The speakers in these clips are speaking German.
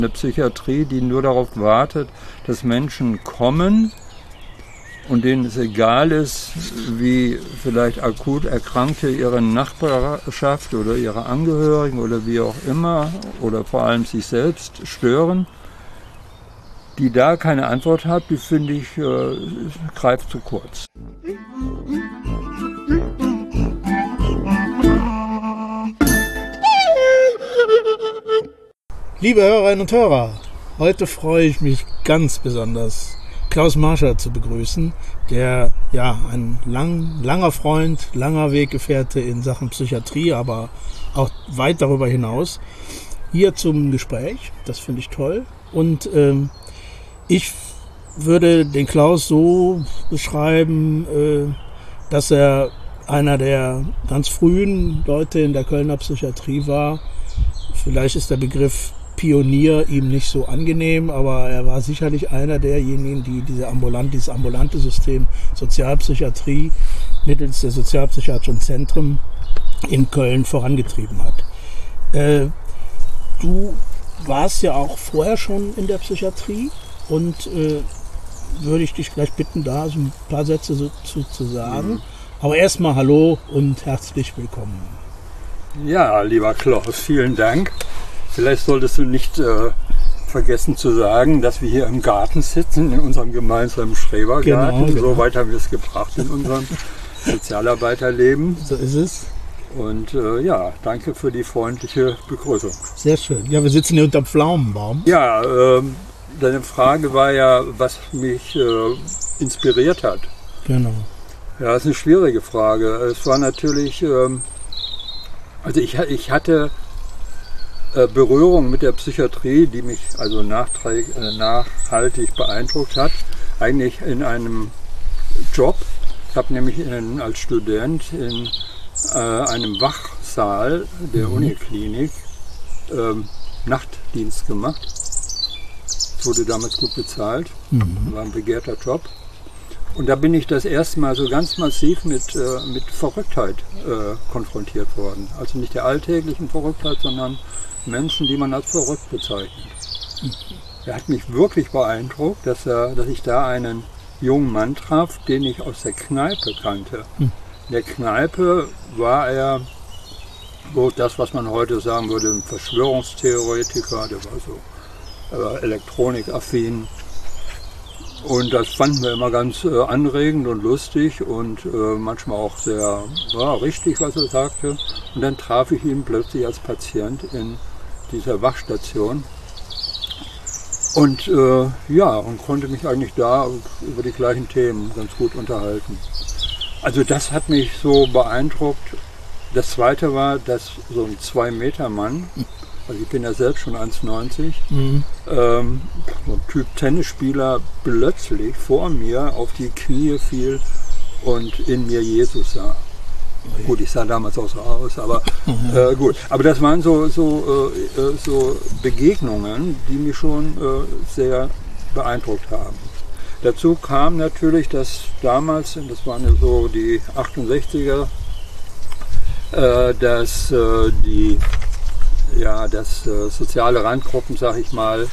Eine Psychiatrie, die nur darauf wartet, dass Menschen kommen und denen es egal ist, wie vielleicht akut Erkrankte ihre Nachbarschaft oder ihre Angehörigen oder wie auch immer oder vor allem sich selbst stören. Die da keine Antwort hat, die finde ich, greift zu kurz. Liebe Hörerinnen und Hörer, heute freue ich mich ganz besonders, Klaus Marscher zu begrüßen, der ein langer Freund, langer Weggefährte in Sachen Psychiatrie, aber auch weit darüber hinaus, hier zum Gespräch. Das finde ich toll. Und ich würde den Klaus so beschreiben, dass er einer der ganz frühen Leute in der Kölner Psychiatrie war. Vielleicht ist der Begriff Pionier ihm nicht so angenehm, aber er war sicherlich einer derjenigen, die dieses ambulante System Sozialpsychiatrie mittels der sozialpsychiatrischen Zentren in Köln vorangetrieben hat. Du warst ja auch vorher schon in der Psychiatrie und würde ich dich gleich bitten, da so ein paar Sätze zu sagen. Aber erstmal hallo und herzlich willkommen. Ja, lieber Klaus, vielen Dank. Vielleicht solltest du nicht vergessen zu sagen, dass wir hier im Garten sitzen, in unserem gemeinsamen Schrebergarten. Genau. So weit haben wir es gebracht in unserem Sozialarbeiterleben. So ist es. Und danke für die freundliche Begrüßung. Sehr schön. Ja, wir sitzen hier unterm Pflaumenbaum. Ja, deine Frage war ja, was mich inspiriert hat. Genau. Ja, das ist eine schwierige Frage. Es war natürlich, ich hatte Berührung mit der Psychiatrie, die mich also nachhaltig beeindruckt hat, eigentlich in einem Job. Ich habe nämlich als Student in einem Wachsaal der Uniklinik Nachtdienst gemacht. Das wurde damals gut bezahlt, war ein begehrter Job. Und da bin ich das erste Mal so ganz massiv mit Verrücktheit konfrontiert worden. Also nicht der alltäglichen Verrücktheit, sondern Menschen, die man als verrückt bezeichnet. Er hat mich wirklich beeindruckt, dass ich da einen jungen Mann traf, den ich aus der Kneipe kannte. In der Kneipe war er das, was man heute sagen würde, ein Verschwörungstheoretiker, der war so elektronikaffin. Und das fanden wir immer ganz anregend und lustig und manchmal auch sehr richtig, was er sagte. Und dann traf ich ihn plötzlich als Patient in dieser Wachstation und und konnte mich eigentlich da über die gleichen Themen ganz gut unterhalten. Also das hat mich so beeindruckt. Das Zweite war, dass so ein 2-Meter-Mann, also ich bin ja selbst schon 1,90, so ein Typ Tennisspieler plötzlich vor mir auf die Knie fiel und in mir Jesus sah. Gut, ich sah damals auch so aus, aber gut. Aber das waren so Begegnungen, die mich schon sehr beeindruckt haben. Dazu kam natürlich, dass damals, das waren ja so die 68er, dass soziale Randgruppen, sag ich mal,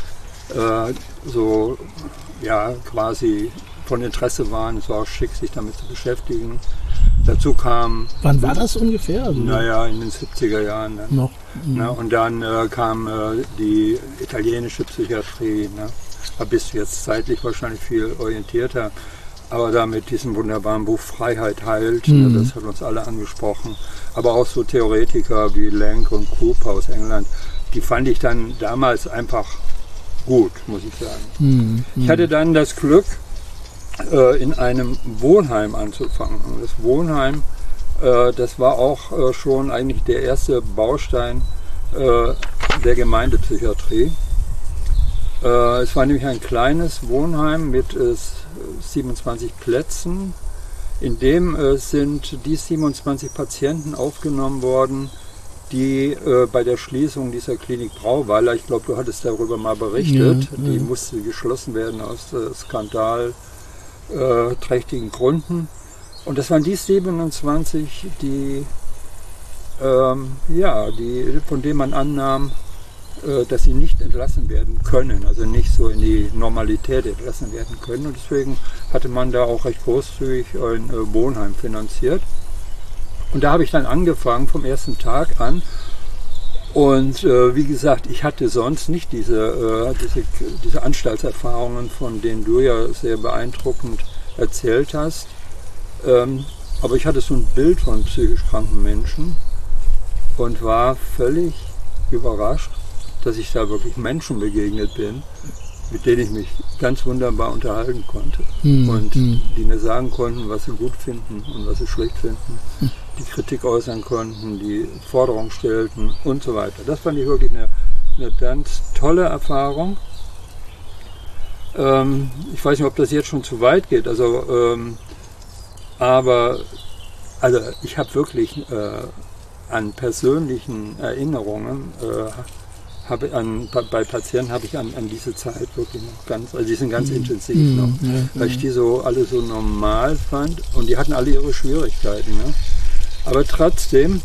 quasi von Interesse waren. Es war auch schick, sich damit zu beschäftigen. Dazu kam... Wann war das ungefähr? Also in den 70er Jahren. Ne? Noch. Ne? Und dann kam die italienische Psychiatrie. Ne? Da bist du jetzt zeitlich wahrscheinlich viel orientierter. Aber da mit diesem wunderbaren Buch Freiheit heilt, ne? Das hat uns alle angesprochen. Aber auch so Theoretiker wie Lenk und Cooper aus England, die fand ich dann damals einfach gut, muss ich sagen. Ich hatte dann das Glück, in einem Wohnheim anzufangen. Und das Wohnheim, das war auch schon eigentlich der erste Baustein der Gemeindepsychiatrie. Es war nämlich ein kleines Wohnheim mit 27 Plätzen. In dem sind die 27 Patienten aufgenommen worden, die bei der Schließung dieser Klinik Brauweiler, ich glaube, du hattest darüber mal berichtet, die musste geschlossen werden aus skandalträchtigen Gründen. Und das waren die 27, von denen man annahm, dass sie nicht entlassen werden können, also nicht so in die Normalität entlassen werden können. Und deswegen hatte man da auch recht großzügig ein Wohnheim finanziert. Und da habe ich dann angefangen vom ersten Tag an. Und wie gesagt, ich hatte sonst nicht diese Anstaltserfahrungen, von denen du ja sehr beeindruckend erzählt hast. Aber ich hatte so ein Bild von psychisch kranken Menschen und war völlig überrascht, dass ich da wirklich Menschen begegnet bin, mit denen ich mich ganz wunderbar unterhalten konnte. Und die mir sagen konnten, was sie gut finden und was sie schlecht finden, die Kritik äußern konnten, die Forderungen stellten und so weiter. Das fand ich wirklich eine ganz tolle Erfahrung. Ich weiß nicht, ob das jetzt schon zu weit geht, aber ich habe wirklich an persönlichen Erinnerungen, bei Patienten habe ich an diese Zeit wirklich noch die sind ganz intensiv noch, weil ich die so alle so normal fand und die hatten alle ihre Schwierigkeiten. Ne? Aber trotzdem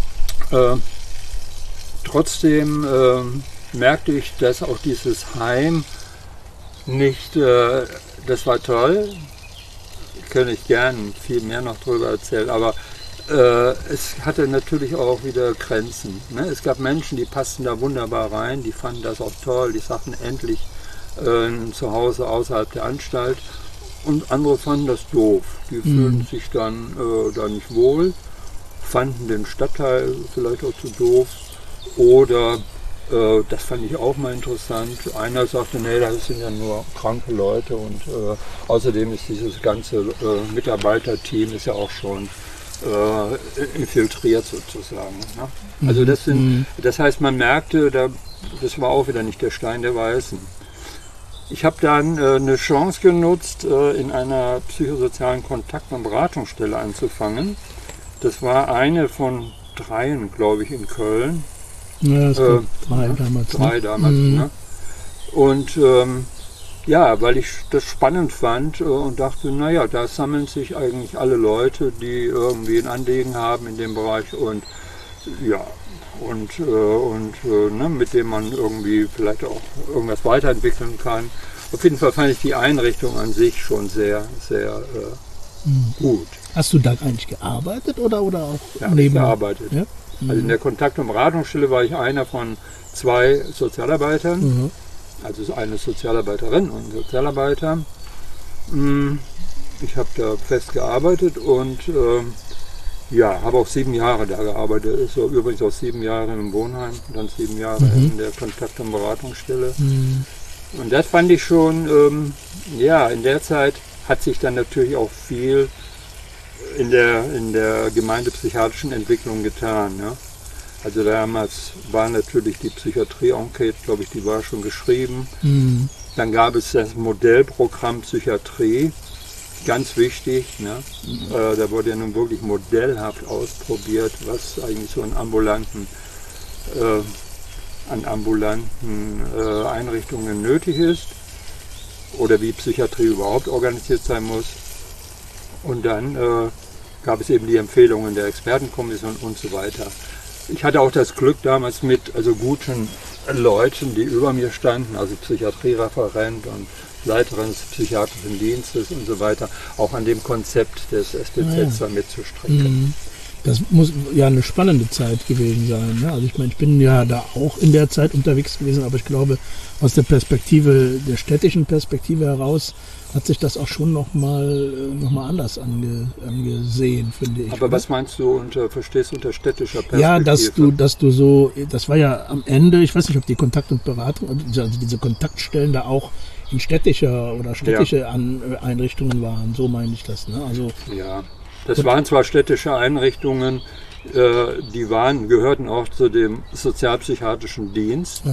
merkte ich, dass auch dieses Heim nicht, das war toll, könnte ich gern viel mehr noch darüber erzählen, aber es hatte natürlich auch wieder Grenzen. Ne? Es gab Menschen, die passten da wunderbar rein, die fanden das auch toll, die sagten endlich zu Hause außerhalb der Anstalt. Und andere fanden das doof. Die fühlten sich dann da nicht wohl, fanden den Stadtteil vielleicht auch zu doof. Oder, das fand ich auch mal interessant, einer sagte, nee, das sind ja nur kranke Leute und außerdem ist dieses ganze Mitarbeiterteam ist ja auch schon infiltriert sozusagen. Ne? Also das heißt, man merkte, das war auch wieder nicht der Stein der Weisen. Ich habe dann eine Chance genutzt, in einer psychosozialen Kontakt- und Beratungsstelle anzufangen. Das war eine von 3, glaube ich, in Köln. Ja, es gab 3 damals. 3 damals, ne? Und weil ich das spannend fand und dachte, naja, da sammeln sich eigentlich alle Leute, die irgendwie ein Anliegen haben in dem Bereich und mit dem man irgendwie vielleicht auch irgendwas weiterentwickeln kann. Auf jeden Fall fand ich die Einrichtung an sich schon sehr, sehr gut. Hast du da eigentlich gearbeitet oder auch gearbeitet. Ja? Also in der Kontakt- und Beratungsstelle war ich einer von 2 Sozialarbeitern. Also eine Sozialarbeiterin und ein Sozialarbeiter. Ich habe da fest gearbeitet und habe auch 7 Jahre da gearbeitet. So, übrigens auch 7 Jahre im Wohnheim und dann 7 Jahre in der Kontakt- und Beratungsstelle. Und das fand ich schon, in der Zeit hat sich dann natürlich auch viel in der gemeindepsychiatrischen Entwicklung getan. Ja? Also damals war natürlich die Psychiatrie-Enquete, glaube ich, die war schon geschrieben. Dann gab es das Modellprogramm Psychiatrie, ganz wichtig. Ne? Da wurde ja nun wirklich modellhaft ausprobiert, was eigentlich so an ambulanten Einrichtungen nötig ist oder wie Psychiatrie überhaupt organisiert sein muss. Und dann gab es eben die Empfehlungen der Expertenkommission und so weiter. Ich hatte auch das Glück damals mit guten Leuten, die über mir standen, also Psychiatriereferent und Leiterin des psychiatrischen Dienstes und so weiter, auch an dem Konzept des SPZ mitzustricken. Das muss ja eine spannende Zeit gewesen sein. Ne? Also ich meine, ich bin ja da auch in der Zeit unterwegs gewesen, aber ich glaube, aus der städtischen Perspektive heraus, hat sich das auch schon noch mal anders angesehen, finde ich. Aber was meinst du verstehst unter städtischer Perspektive? Ja, dass du so, das war ja am Ende, ich weiß nicht, ob die Kontakt- und Beratung, also diese Kontaktstellen da auch in städtische Einrichtungen waren, so meine ich das. Ne? Also, ja, das waren zwar städtische Einrichtungen, die gehörten auch zu dem sozialpsychiatrischen Dienst.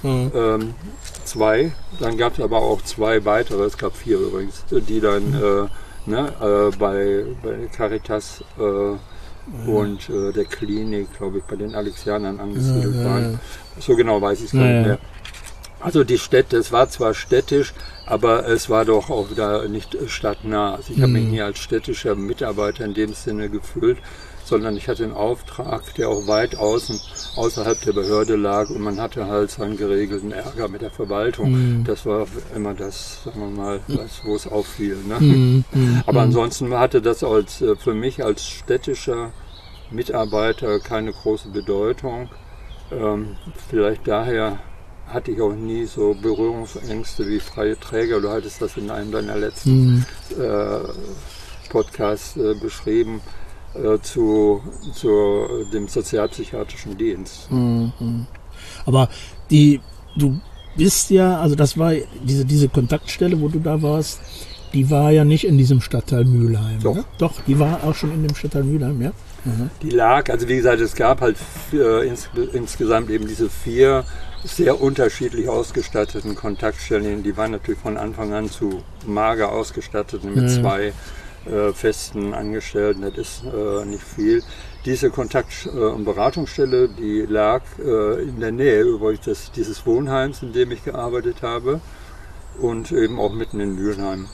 2, dann gab es aber auch 2 weitere, es gab 4 übrigens, die dann bei Caritas und der Klinik, glaube ich, bei den Alexianern angesiedelt waren. So genau weiß ich es gar nicht mehr. Also die Städte, es war zwar städtisch, aber es war doch auch wieder nicht stadtnah. Also ich habe mich nie als städtischer Mitarbeiter in dem Sinne gefühlt. sondern ich hatte einen Auftrag, der auch weit außerhalb der Behörde lag und man hatte halt seinen geregelten Ärger mit der Verwaltung. Das war immer das, sagen wir mal, wo es auffiel. Ne? Aber ansonsten hatte das für mich als städtischer Mitarbeiter keine große Bedeutung. Vielleicht daher hatte ich auch nie so Berührungsängste wie freie Träger. Du hattest das in einem deiner letzten Podcasts beschrieben zu dem sozialpsychiatrischen Dienst. Aber du bist ja, also das war diese Kontaktstelle, wo du da warst, die war ja nicht in diesem Stadtteil Mülheim. Doch. Ne? Doch, die war auch schon in dem Stadtteil Mülheim, ja? Die lag, also wie gesagt, es gab halt insgesamt eben diese 4 sehr unterschiedlich ausgestatteten Kontaktstellen. Die waren natürlich von Anfang an zu mager ausgestattet mit 2 festen Angestellten. Das ist nicht viel. Diese Kontakt- und Beratungsstelle, die lag in der Nähe übrigens dieses Wohnheims, in dem ich gearbeitet habe, und eben auch mitten in Mülheim.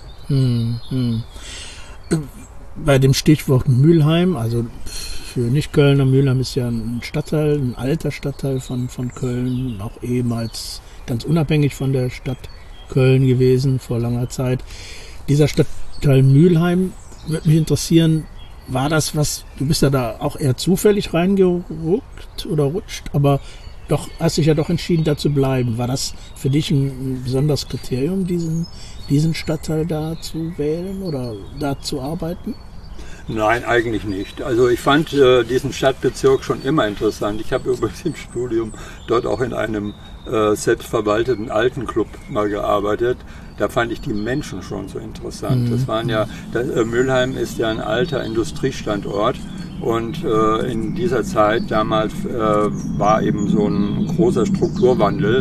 Bei dem Stichwort Mülheim, also für Nicht-Kölner, Mülheim ist ja ein Stadtteil, ein alter Stadtteil von Köln, auch ehemals ganz unabhängig von der Stadt Köln gewesen vor langer Zeit. Dieser Stadtteil Mülheim, würde mich interessieren, war das was, du bist ja da auch eher zufällig reingerutscht oder rutscht, aber doch hast dich ja doch entschieden, da zu bleiben. War das für dich ein besonderes Kriterium, diesen Stadtteil da zu wählen oder da zu arbeiten? Nein, eigentlich nicht. Also ich fand diesen Stadtbezirk schon immer interessant. Ich habe übrigens im Studium dort auch in einem selbstverwalteten Altenclub mal gearbeitet. Da fand ich die Menschen schon so interessant. Das waren ja, Mülheim ist ja ein alter Industriestandort und in dieser Zeit damals war eben so ein großer Strukturwandel.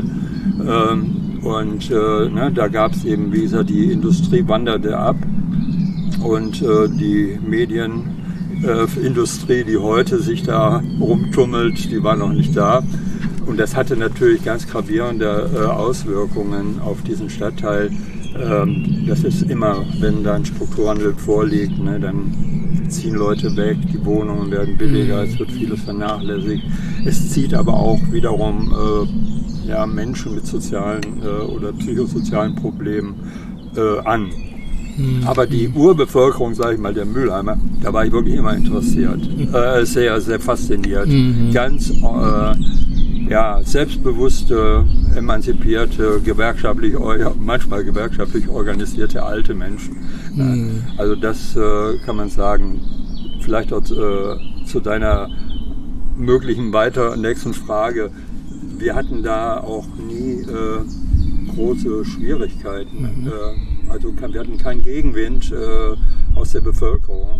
Da gab es eben, wie gesagt, die Industrie wanderte ab und die Medienindustrie, die heute sich da rumtummelt, die war noch nicht da. Und das hatte natürlich ganz gravierende Auswirkungen auf diesen Stadtteil. Das ist immer, wenn da ein Strukturwandel vorliegt, ne, dann ziehen Leute weg, die Wohnungen werden billiger, es wird vieles vernachlässigt. Es zieht aber auch wiederum Menschen mit sozialen oder psychosozialen Problemen an. Aber die Urbevölkerung, sage ich mal, der Mülheimer, da war ich wirklich immer interessiert, sehr, sehr fasziniert. Ganz selbstbewusste, emanzipierte, manchmal gewerkschaftlich organisierte alte Menschen. Also das kann man sagen. Vielleicht auch zu deiner möglichen nächsten Frage. Wir hatten da auch nie große Schwierigkeiten. Also wir hatten keinen Gegenwind aus der Bevölkerung.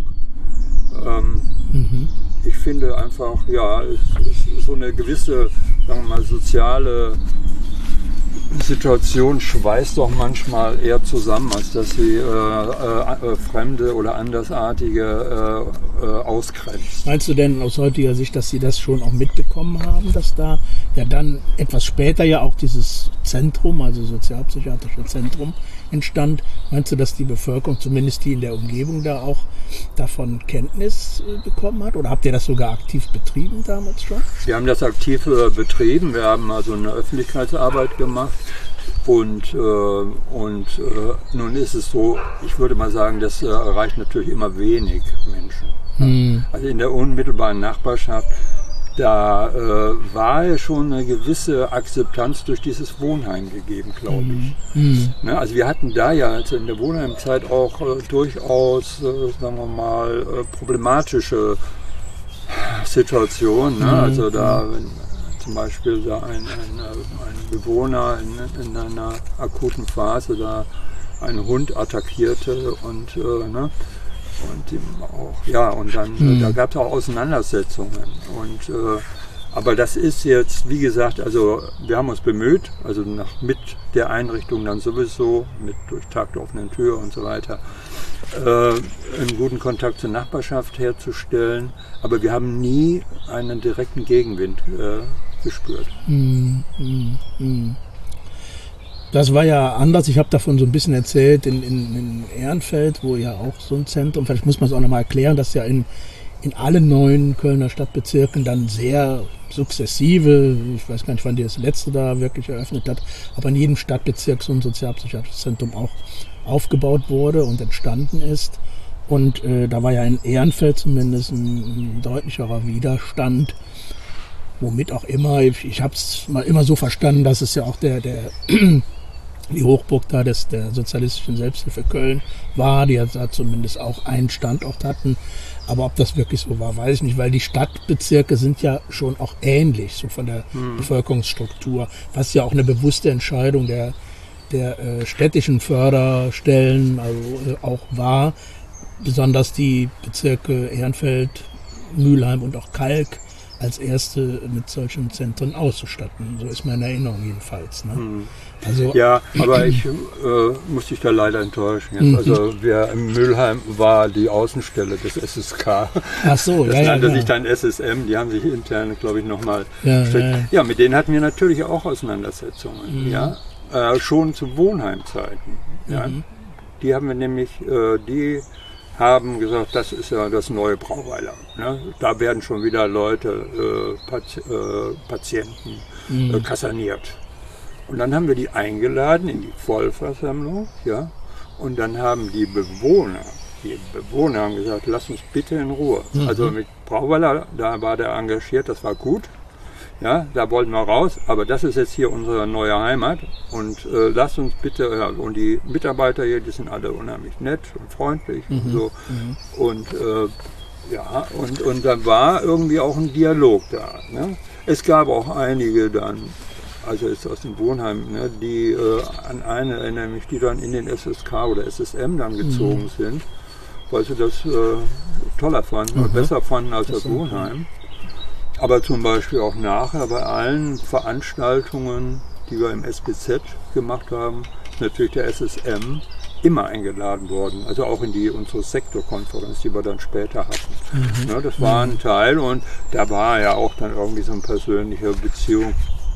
Ich finde einfach, so eine gewisse, sagen wir mal, soziale Situation schweißt doch manchmal eher zusammen, als dass sie Fremde oder Andersartige ausgrenzt. Meinst du denn aus heutiger Sicht, dass Sie das schon auch mitbekommen haben, dass da ja dann etwas später ja auch dieses Zentrum, also sozialpsychiatrische Zentrum, entstand? Meinst du, dass die Bevölkerung, zumindest die in der Umgebung, da auch davon Kenntnis bekommen hat? Oder habt ihr das sogar aktiv betrieben damals schon? Wir haben das aktiv betrieben. Wir haben also eine Öffentlichkeitsarbeit gemacht. Und nun ist es so, ich würde mal sagen, das erreicht natürlich immer wenig Menschen. Also in der unmittelbaren Nachbarschaft, da war ja schon eine gewisse Akzeptanz durch dieses Wohnheim gegeben, glaube ich. Ne, also wir hatten da ja also in der Wohnheimzeit auch durchaus, sagen wir mal, problematische Situationen. Ne? Also da, wenn zum Beispiel da ein Bewohner in einer akuten Phase da einen Hund attackierte und dann da gab es auch Auseinandersetzungen. Aber das ist jetzt, wie gesagt, also wir haben uns bemüht, also mit der Einrichtung dann sowieso, durch Tag der offenen Tür und so weiter, einen guten Kontakt zur Nachbarschaft herzustellen. Aber wir haben nie einen direkten Gegenwind gespürt. Das war ja anders. Ich habe davon so ein bisschen erzählt in Ehrenfeld, wo ja auch so ein Zentrum, vielleicht muss man es auch nochmal erklären, dass ja in in allen neuen Kölner Stadtbezirken dann sehr sukzessive, ich weiß gar nicht, wann die das letzte da wirklich eröffnet hat, aber in jedem Stadtbezirk so ein sozialpsychiatrisches Zentrum auch aufgebaut wurde und entstanden ist. Und da war ja in Ehrenfeld zumindest ein deutlicherer Widerstand, womit auch immer, ich habe es mal immer so verstanden, dass es ja auch die Hochburg da der sozialistischen Selbsthilfe Köln war, die ja da zumindest auch einen Standort hatten. Aber ob das wirklich so war, weiß ich nicht, weil die Stadtbezirke sind ja schon auch ähnlich, so von der Bevölkerungsstruktur, was ja auch eine bewusste Entscheidung der städtischen Förderstellen also auch war, besonders die Bezirke Ehrenfeld, Mülheim und auch Kalk als erste mit solchen Zentren auszustatten. So ist meine Erinnerung jedenfalls. Ne? Also, ja, aber ich muss dich da leider enttäuschen. Jetzt. Also in Mülheim war die Außenstelle des SSK. Ach so, das nannte sich dann SSM. Die haben sich intern, glaube ich, nochmal... Ja, mit denen hatten wir natürlich auch Auseinandersetzungen. Ja? Schon zu Wohnheimzeiten. Ja? Die haben wir nämlich... haben gesagt, das ist ja das neue Brauweiler. Ne? Da werden schon wieder Leute, Patienten kaserniert. Und dann haben wir die eingeladen in die Vollversammlung, ja, und dann haben die Bewohner haben gesagt, lass uns bitte in Ruhe. Also mit Brauweiler, da war der engagiert, das war gut. Ja, da wollten wir raus, aber das ist jetzt hier unsere neue Heimat und lasst uns bitte, ja, und die Mitarbeiter hier, die sind alle unheimlich nett und freundlich und so. Und ja, und da war irgendwie auch ein Dialog da. Ne? Es gab auch einige dann, also jetzt aus dem Wohnheim, ne, die an eine erinnere mich, die dann in den SSK oder SSM dann gezogen sind, weil sie das toller fanden oder besser fanden als das Wohnheim. Aber zum Beispiel auch nachher bei allen Veranstaltungen, die wir im SBZ gemacht haben, ist natürlich der SSM immer eingeladen worden. Also auch in unsere Sektorkonferenz, die wir dann später hatten. Ja, das war ein Teil und da war ja auch dann irgendwie so eine persönliche Beziehung.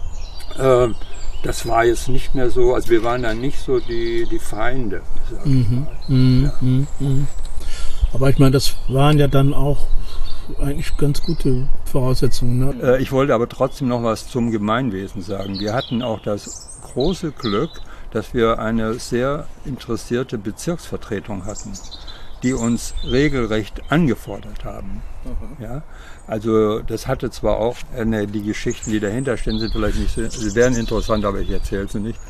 Das war jetzt nicht mehr so, also wir waren dann nicht so die Feinde. Sag ich mal. Aber ich meine, das waren ja dann auch eigentlich ganz gute Voraussetzungen. Ne? Ich wollte aber trotzdem noch was zum Gemeinwesen sagen. Wir hatten auch das große Glück, dass wir eine sehr interessierte Bezirksvertretung hatten, die uns regelrecht angefordert haben. Ja? Also das hatte zwar auch, die Geschichten, die dahinter stehen, sind vielleicht nicht, sie wären interessant, aber ich erzähle sie nicht.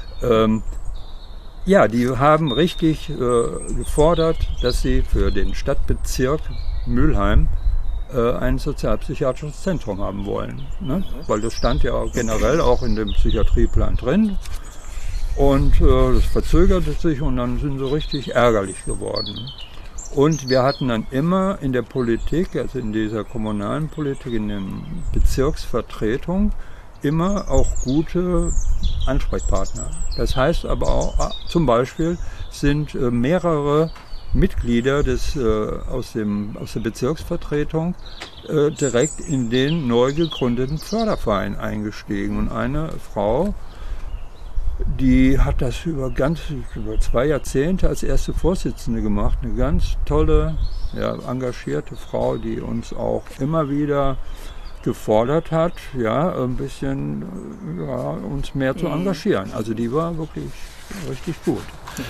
Ja, die haben richtig gefordert, dass sie für den Stadtbezirk Mülheim ein sozialpsychiatrisches Zentrum haben wollen. Ne? Weil das stand ja generell auch in dem Psychiatrieplan drin. Und das verzögerte sich und dann sind sie richtig ärgerlich geworden. Und wir hatten dann immer in der Politik, also in dieser kommunalen Politik, in der Bezirksvertretung, immer auch gute Ansprechpartner. Das heißt aber auch, zum Beispiel sind mehrere Mitglieder aus der Bezirksvertretung direkt in den neu gegründeten Förderverein eingestiegen. Und eine Frau, die hat das über 2 Jahrzehnte als erste Vorsitzende gemacht. Eine ganz tolle, ja, engagierte Frau, die uns auch immer wieder gefordert hat, ja, ein bisschen uns mehr zu engagieren. Also die war wirklich richtig gut.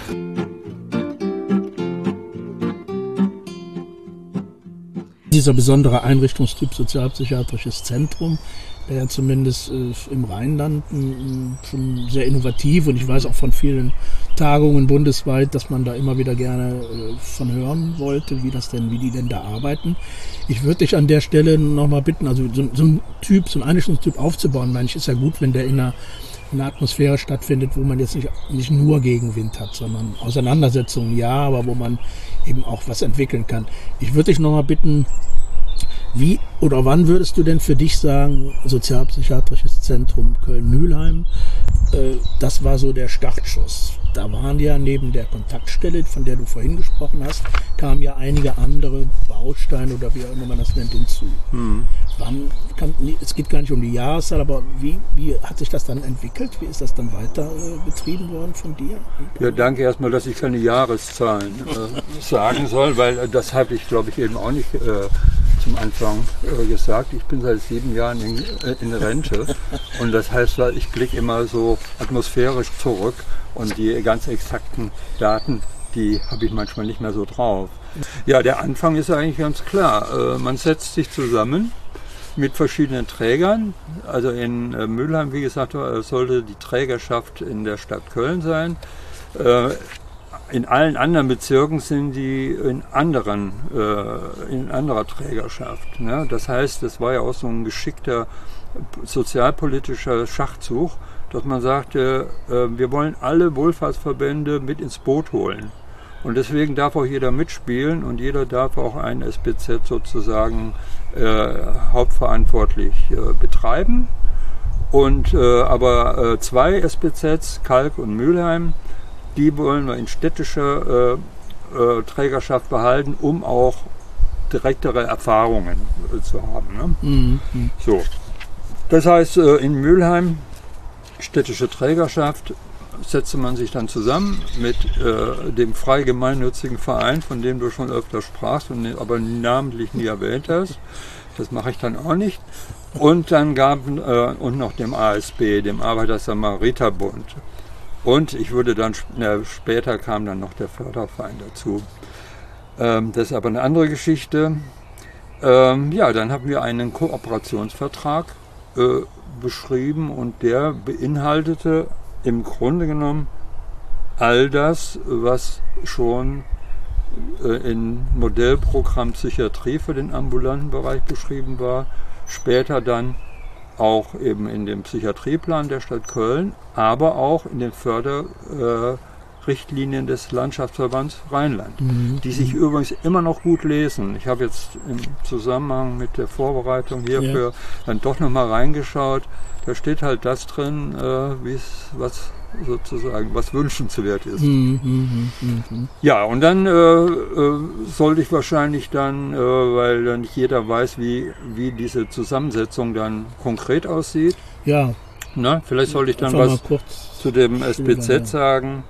Dieser besondere Einrichtungstyp Sozialpsychiatrisches Zentrum, der ja zumindest im Rheinland schon sehr innovativ, und ich weiß auch von vielen Tagungen bundesweit, dass man da immer wieder gerne von hören wollte, wie die denn da arbeiten. Ich würde dich an der Stelle nochmal bitten, also so einen Einrichtungstyp aufzubauen. Manchmal ist ja gut, wenn der in einer Atmosphäre stattfindet, wo man jetzt nicht nur Gegenwind hat, sondern Auseinandersetzungen, ja, aber wo man eben auch was entwickeln kann. Ich würde dich nochmal bitten, wie oder wann würdest du denn für dich sagen, Sozialpsychiatrisches Zentrum Köln-Mülheim, das war so der Startschuss. Da waren ja neben der Kontaktstelle, von der du vorhin gesprochen hast, kamen ja einige andere Bausteine oder wie auch immer man das nennt hinzu. Es geht gar nicht um die Jahreszahl, aber wie hat sich das dann entwickelt? Wie ist das dann weiter betrieben worden von dir? Ja, danke erstmal, dass ich keine Jahreszahlen sagen soll, weil das habe ich, glaube ich, eben auch nicht am Anfang gesagt, ich bin seit 7 Jahren in Rente und das heißt, ich blicke immer so atmosphärisch zurück und die ganz exakten Daten, die habe ich manchmal nicht mehr so drauf. Ja, der Anfang ist eigentlich ganz klar. Man setzt sich zusammen mit verschiedenen Trägern. Also in Mülheim, wie gesagt, sollte die Trägerschaft in der Stadt Köln sein. In allen anderen Bezirken sind die in anderer Trägerschaft. Ne? Das heißt, das war ja auch so ein geschickter sozialpolitischer Schachzug, dass man sagte, wir wollen alle Wohlfahrtsverbände mit ins Boot holen. Und deswegen darf auch jeder mitspielen und jeder darf auch ein SBZ sozusagen hauptverantwortlich betreiben. Und aber 2 SBZs, Kalk und Mülheim, die wollen wir in städtischer Trägerschaft behalten, um auch direktere Erfahrungen zu haben. Ne? So. Das heißt, in Mülheim, städtische Trägerschaft, setzte man sich dann zusammen mit dem frei gemeinnützigen Verein, von dem du schon öfter sprachst, aber namentlich nie erwähnt hast. Das mache ich dann auch nicht. Und dann und noch dem ASB, dem Arbeiter-Samariter-Bund. Und ich würde dann, später kam dann noch der Förderverein dazu. Das ist aber eine andere Geschichte. Ja, dann haben wir einen Kooperationsvertrag beschrieben und der beinhaltete im Grunde genommen all das, was schon im Modellprogramm Psychiatrie für den ambulanten Bereich beschrieben war, später dann auch eben in dem Psychiatrieplan der Stadt Köln, aber auch in den Förderrichtlinien des Landschaftsverbands Rheinland, die sich übrigens immer noch gut lesen. Ich habe jetzt im Zusammenhang mit der Vorbereitung hierfür dann doch nochmal reingeschaut. Da steht halt das drin, was sozusagen was wünschenswert ist. Ja, und dann sollte ich wahrscheinlich dann, weil dann nicht jeder weiß, wie diese Zusammensetzung dann konkret aussieht. Ja. Na, vielleicht sollte ich dann was zu dem SBZ sagen.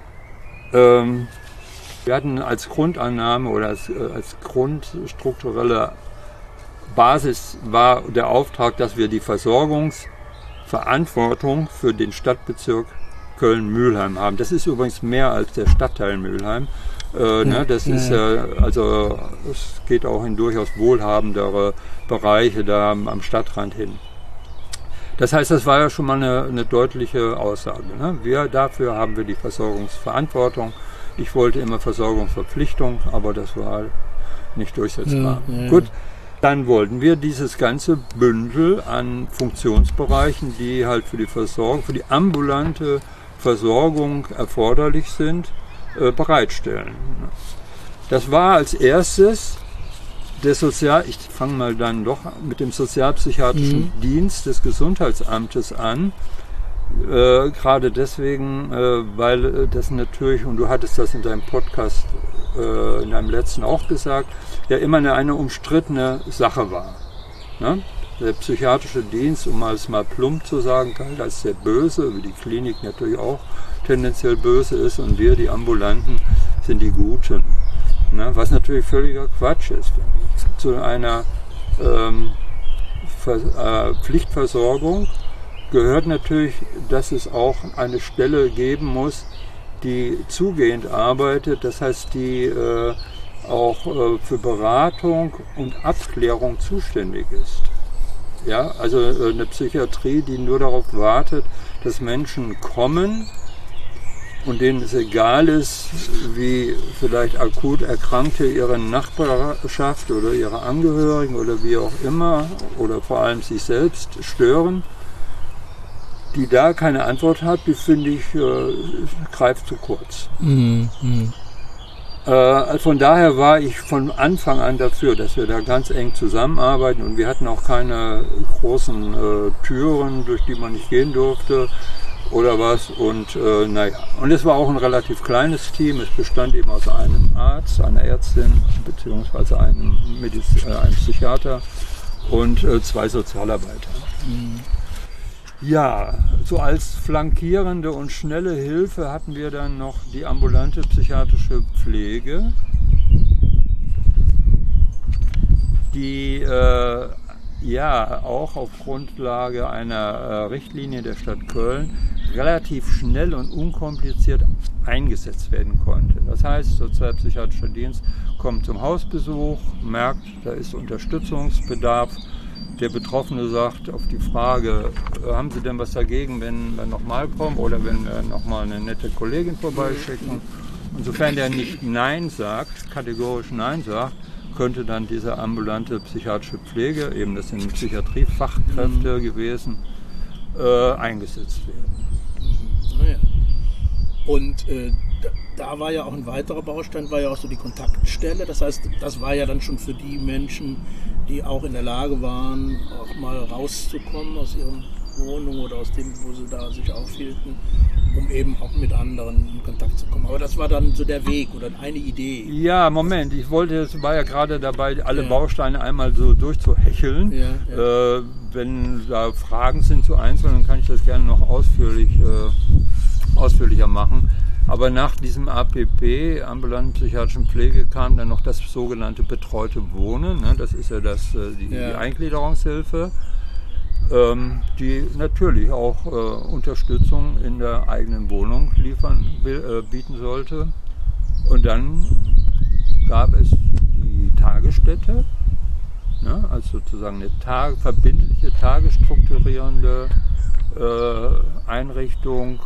Wir hatten als Grundannahme oder als grundstrukturelle Basis war der Auftrag, dass wir die Versorgungsverantwortung für den Stadtbezirk Köln-Mülheim haben. Das ist übrigens mehr als der Stadtteil Mülheim. Das ist also es geht auch in durchaus wohlhabendere Bereiche da am Stadtrand hin. Das heißt, das war ja schon mal eine deutliche Aussage. Ne? Dafür haben wir die Versorgungsverantwortung. Ich wollte immer Versorgungsverpflichtung, aber das war nicht durchsetzbar. Gut. Dann wollten wir dieses ganze Bündel an Funktionsbereichen, die halt für die Versorgung, für die ambulante Versorgung erforderlich sind, bereitstellen. Das war als erstes ich fange mal dann doch mit dem sozialpsychiatrischen Dienst des Gesundheitsamtes an. Gerade deswegen, weil das natürlich, und du hattest das in deinem Podcast, in deinem letzten auch gesagt, ja immer eine umstrittene Sache war. Ne? Der psychiatrische Dienst, um es mal plump zu sagen, galt als sehr böse, wie die Klinik natürlich auch tendenziell böse ist und wir, die Ambulanten, sind die Guten. Ne? Was natürlich völliger Quatsch ist. Zu einer Pflichtversorgung gehört natürlich, dass es auch eine Stelle geben muss, die zugehend arbeitet, das heißt, die auch für Beratung und Abklärung zuständig ist. Ja, also eine Psychiatrie, die nur darauf wartet, dass Menschen kommen und denen es egal ist, wie vielleicht akut Erkrankte ihre Nachbarschaft oder ihre Angehörigen oder wie auch immer oder vor allem sich selbst stören, die da keine Antwort hat, die finde ich, greift zu kurz. Von daher war ich von Anfang an dafür, dass wir da ganz eng zusammenarbeiten und wir hatten auch keine großen Türen, durch die man nicht gehen durfte oder was und und es war auch ein relativ kleines Team, es bestand eben aus einem Arzt, einer Ärztin beziehungsweise einem Psychiater und 2 Sozialarbeiter. Ja, so als flankierende und schnelle Hilfe hatten wir dann noch die ambulante psychiatrische Pflege. die ja auch auf Grundlage einer Richtlinie der Stadt Köln relativ schnell und unkompliziert eingesetzt werden konnte. Das heißt, der Sozialpsychiatrische Dienst kommt zum Hausbesuch, merkt, da ist Unterstützungsbedarf. Der Betroffene sagt auf die Frage, haben Sie denn was dagegen, wenn wir nochmal kommen oder wenn wir nochmal eine nette Kollegin vorbeischicken? Und sofern der nicht Nein sagt, kategorisch Nein sagt, könnte dann diese ambulante psychiatrische Pflege, eben das sind Psychiatriefachkräfte gewesen, eingesetzt werden. Naja. Und da war ja auch ein weiterer Baustein, war ja auch so die Kontaktstelle. Das heißt, das war ja dann schon für die Menschen, die auch in der Lage waren, auch mal rauszukommen aus ihren Wohnungen oder aus dem, wo sie da sich aufhielten, um eben auch mit anderen in Kontakt zu kommen. Aber das war dann so der Weg oder eine Idee. Ja, Moment, ich war ja gerade dabei, alle Bausteine einmal so durchzuhecheln. Ja. Wenn da Fragen sind zu Einzelnen, kann ich das gerne noch ausführlicher machen. Aber nach diesem APP, ambulanten psychiatrischen Pflege, kam dann noch das sogenannte betreute Wohnen. Ne? Das ist ja die Eingliederungshilfe, die natürlich auch Unterstützung in der eigenen Wohnung bieten sollte. Und dann gab es die Tagesstätte, ne? Also sozusagen eine verbindliche, tagesstrukturierende Einrichtung.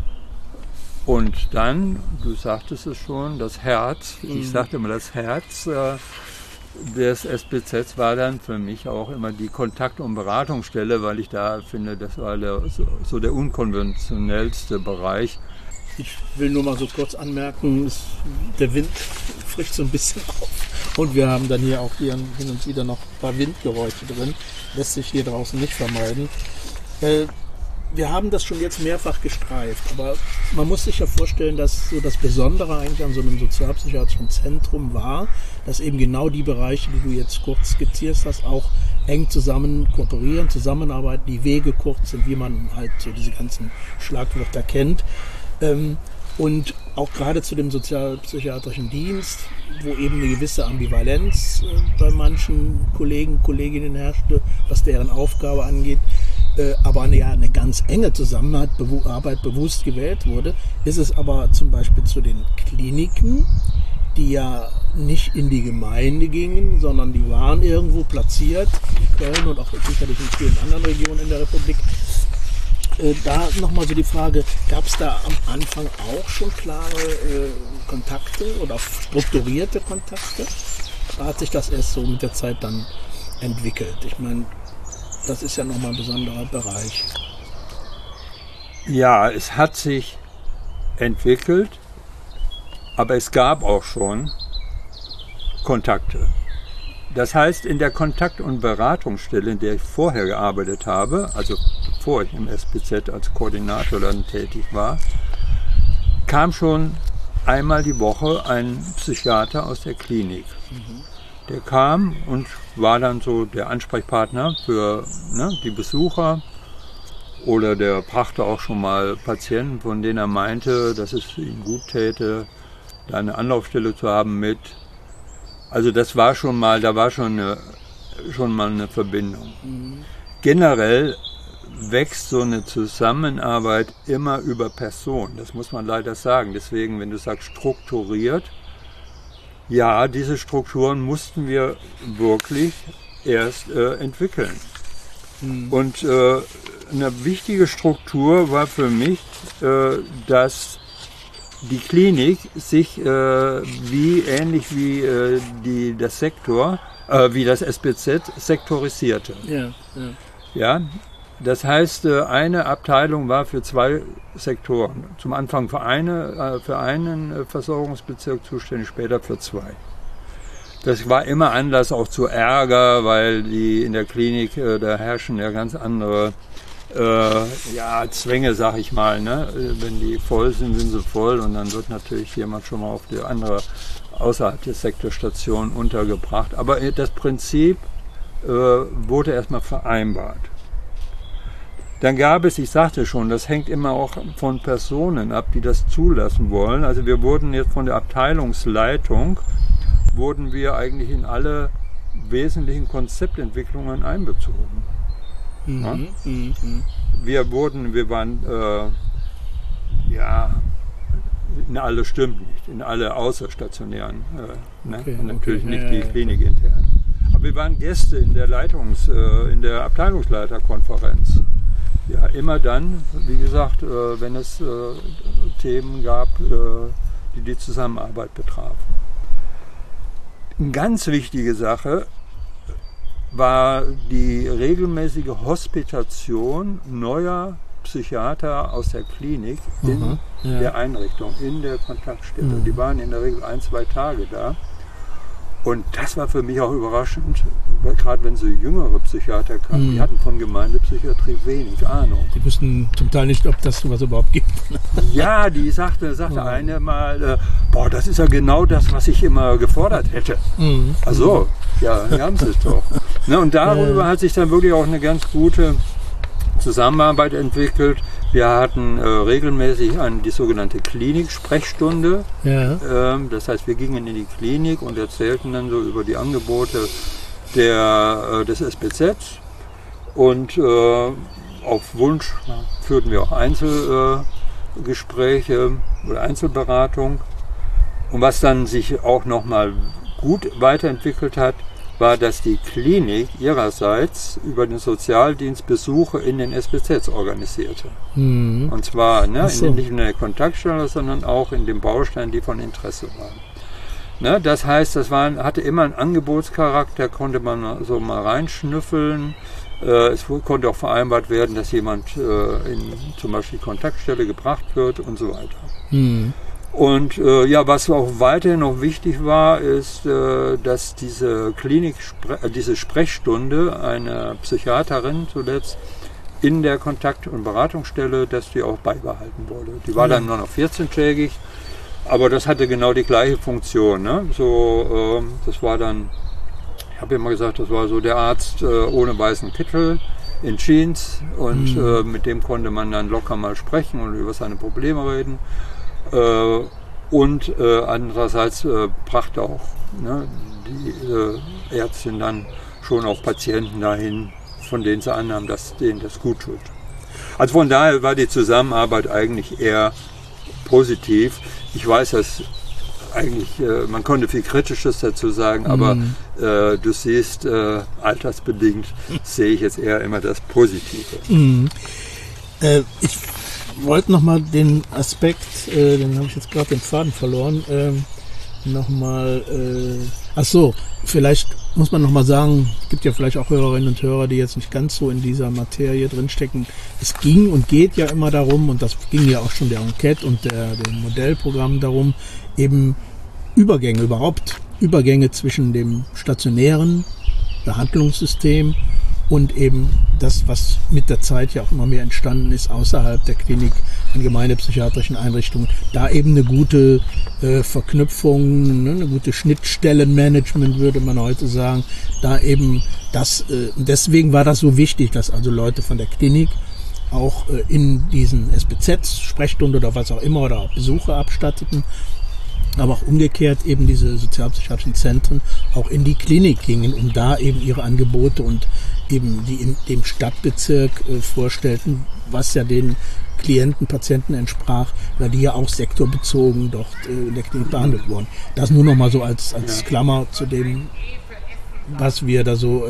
Und dann, du sagtest es schon, das Herz, ich sagte immer, das Herz des SBZ war dann für mich auch immer die Kontakt- und Beratungsstelle, weil ich da finde, das war so der unkonventionellste Bereich. Ich will nur mal so kurz anmerken, der Wind frischt so ein bisschen auf und wir haben dann hier auch hin und wieder noch ein paar Windgeräusche drin, lässt sich hier draußen nicht vermeiden. Wir haben das schon jetzt mehrfach gestreift, aber man muss sich ja vorstellen, dass so das Besondere eigentlich an so einem sozialpsychiatrischen Zentrum war, dass eben genau die Bereiche, die du jetzt kurz skizziert hast, auch eng zusammen kooperieren, zusammenarbeiten, die Wege kurz sind, wie man halt so diese ganzen Schlagwörter kennt. Und auch gerade zu dem sozialpsychiatrischen Dienst, wo eben eine gewisse Ambivalenz bei manchen Kolleginnen herrschte, was deren Aufgabe angeht, aber eine ganz enge Zusammenarbeit bewusst gewählt wurde, ist es aber zum Beispiel zu den Kliniken, die ja nicht in die Gemeinde gingen, sondern die waren irgendwo platziert in Köln und auch sicherlich in vielen anderen Regionen in der Republik. Da nochmal so die Frage, gab es da am Anfang auch schon klare Kontakte oder strukturierte Kontakte? Da hat sich das erst so mit der Zeit dann entwickelt. Ich meine, das ist ja nochmal ein besonderer Bereich. Ja, es hat sich entwickelt, aber es gab auch schon Kontakte. Das heißt, in der Kontakt- und Beratungsstelle, in der ich vorher gearbeitet habe, also bevor ich im SBZ als Koordinator dann tätig war, kam schon einmal die Woche ein Psychiater aus der Klinik. Der kam und war dann so der Ansprechpartner für die Besucher, oder der brachte auch schon mal Patienten, von denen er meinte, dass es ihm gut täte, da eine Anlaufstelle zu haben mit. Also das war schon mal, da war schon mal eine Verbindung. Generell wächst so eine Zusammenarbeit immer über Personen, das muss man leider sagen. Deswegen, wenn du sagst strukturiert, ja, diese Strukturen mussten wir wirklich erst entwickeln. Und eine wichtige Struktur war für mich, dass die Klinik sich ähnlich wie das SBZ sektorisierte. Ja, das heißt, eine Abteilung war für zwei Sektoren. Zum Anfang für einen Versorgungsbezirk zuständig, später für zwei. Das war immer Anlass auch zu Ärger, weil in der Klinik, da herrschen ja ganz andere Zwänge, sag ich mal. Ne? Wenn die voll sind, sind sie voll und dann wird natürlich jemand schon mal auf die andere außerhalb der Sektorstation untergebracht. Aber das Prinzip wurde erstmal vereinbart. Dann gab es, ich sagte schon, das hängt immer auch von Personen ab, die das zulassen wollen. Also wir wurden jetzt von der Abteilungsleitung, wurden wir eigentlich in alle wesentlichen Konzeptentwicklungen einbezogen. Ja? Wir waren in alle stimmt nicht, in alle außerstationären, und natürlich nicht die klinikintern. Aber wir waren Gäste in der in der Abteilungsleiterkonferenz. Ja, immer dann, wie gesagt, wenn es Themen gab, die Zusammenarbeit betrafen. Eine ganz wichtige Sache war die regelmäßige Hospitation neuer Psychiater aus der Klinik in der Einrichtung, in der Kontaktstelle. Die waren in der Regel 1-2 Tage da. Und das war für mich auch überraschend, weil gerade wenn so jüngere Psychiater kamen, die hatten von Gemeindepsychiatrie wenig Ahnung. Die wussten zum Teil nicht, ob das sowas überhaupt gibt. Ja, die sagte eine mal, das ist ja genau das, was ich immer gefordert hätte. Also, ja, haben sie es doch. Ne, und darüber hat sich dann wirklich auch eine ganz gute Zusammenarbeit entwickelt. Wir hatten regelmäßig die sogenannte Klinik-Sprechstunde. Ja. Das heißt, wir gingen in die Klinik und erzählten dann so über die Angebote des SBZ. Und auf Wunsch führten wir auch Einzelgespräche oder Einzelberatung. Und was dann sich auch nochmal gut weiterentwickelt hat, war, dass die Klinik ihrerseits über den Sozialdienst Besuche in den SBZs organisierte. Und zwar nicht in der Kontaktstelle, sondern auch in den Bausteinen, die von Interesse waren. Ne, das heißt, hatte immer einen Angebotscharakter, konnte man so mal reinschnüffeln. Es konnte auch vereinbart werden, dass jemand in zum Beispiel Kontaktstelle gebracht wird und so weiter. Und was auch weiterhin noch wichtig war, ist, dass diese Sprechstunde einer Psychiaterin zuletzt in der Kontakt- und Beratungsstelle, dass die auch beibehalten wurde. Die war dann nur noch 14-tägig, aber das hatte genau die gleiche Funktion. Ne? Das war dann, ich habe immer gesagt, das war so der Arzt ohne weißen Kittel in Jeans und mit dem konnte man dann locker mal sprechen und über seine Probleme reden. Und andererseits brachte auch die Ärztin dann schon auch Patienten dahin, von denen sie annahmen, dass denen das gut tut. Also von daher war die Zusammenarbeit eigentlich eher positiv. Ich weiß, dass eigentlich, man konnte viel Kritisches dazu sagen, aber du siehst, altersbedingt sehe ich jetzt eher immer das Positive. Ich wollte nochmal den Aspekt, den habe ich jetzt gerade den Faden verloren, vielleicht muss man nochmal sagen, es gibt ja vielleicht auch Hörerinnen und Hörer, die jetzt nicht ganz so in dieser Materie drinstecken. Es ging und geht ja immer darum, und das ging ja auch schon der Enquete und dem Modellprogramm darum, eben Übergänge zwischen dem stationären Behandlungssystem und eben das, was mit der Zeit ja auch immer mehr entstanden ist, außerhalb der Klinik, in gemeindepsychiatrischen Einrichtungen, da eben eine gute Verknüpfung, eine gute Schnittstellenmanagement, würde man heute sagen, da eben deswegen war das so wichtig, dass also Leute von der Klinik auch in diesen SBZs, Sprechstunde oder was auch immer, oder auch Besuche abstatteten, aber auch umgekehrt eben diese sozialpsychiatrischen Zentren auch in die Klinik gingen, um da eben ihre Angebote und eben die in dem Stadtbezirk vorstellten, was ja den Klienten, Patienten entsprach, weil die ja auch sektorbezogen dort in der Klinik behandelt wurden. Das nur noch mal so als Klammer zu dem, was wir da so,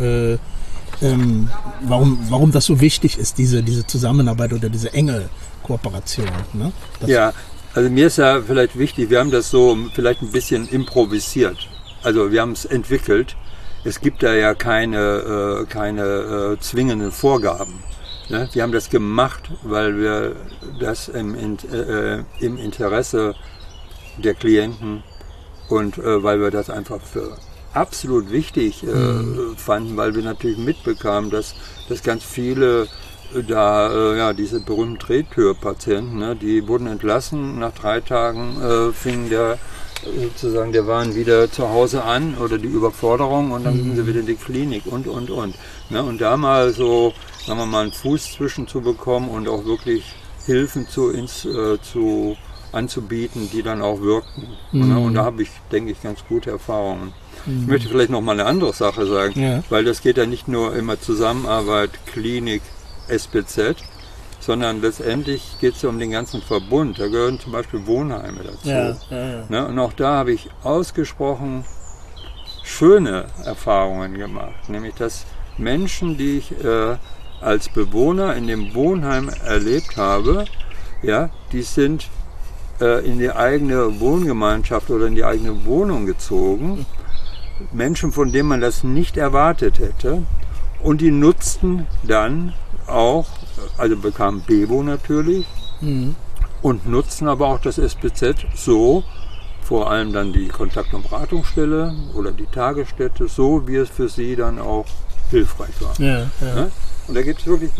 warum das so wichtig ist, diese Zusammenarbeit oder diese enge Kooperation. Ne? Also mir ist ja vielleicht wichtig, wir haben das so vielleicht ein bisschen improvisiert. Also wir haben es entwickelt. Es gibt da ja keine zwingenden Vorgaben. Ne? Wir haben das gemacht, weil wir das im Interesse der Klienten und weil wir das einfach für absolut wichtig fanden, weil wir natürlich mitbekamen, dass ganz viele diese berühmten Drehtürpatienten, ne, die wurden entlassen, nach 3 Tagen fing der waren wieder zu Hause an oder die Überforderung und dann gingen sie wieder in die Klinik und. Ne, und da mal so, sagen wir mal, einen Fuß zwischen zu bekommen und auch wirklich Hilfen zu anzubieten, die dann auch wirkten. Und da habe ich, denke ich, ganz gute Erfahrungen. Ich möchte vielleicht noch mal eine andere Sache sagen, weil das geht ja nicht nur immer Zusammenarbeit, Klinik, SPZ, sondern letztendlich geht es ja um den ganzen Verbund. Da gehören zum Beispiel Wohnheime dazu. Ne? Und auch da habe ich ausgesprochen schöne Erfahrungen gemacht, nämlich dass Menschen, die ich als Bewohner in dem Wohnheim erlebt habe, ja, die sind in die eigene Wohngemeinschaft oder in die eigene Wohnung gezogen. Menschen, von denen man das nicht erwartet hätte. Und die nutzten dann auch, also bekamen Bebo natürlich, und nutzten aber auch das SPZ so, vor allem dann die Kontakt- und Beratungsstelle oder die Tagesstätte, so wie es für sie dann auch hilfreich war. Ne? Und da gibt es wirklich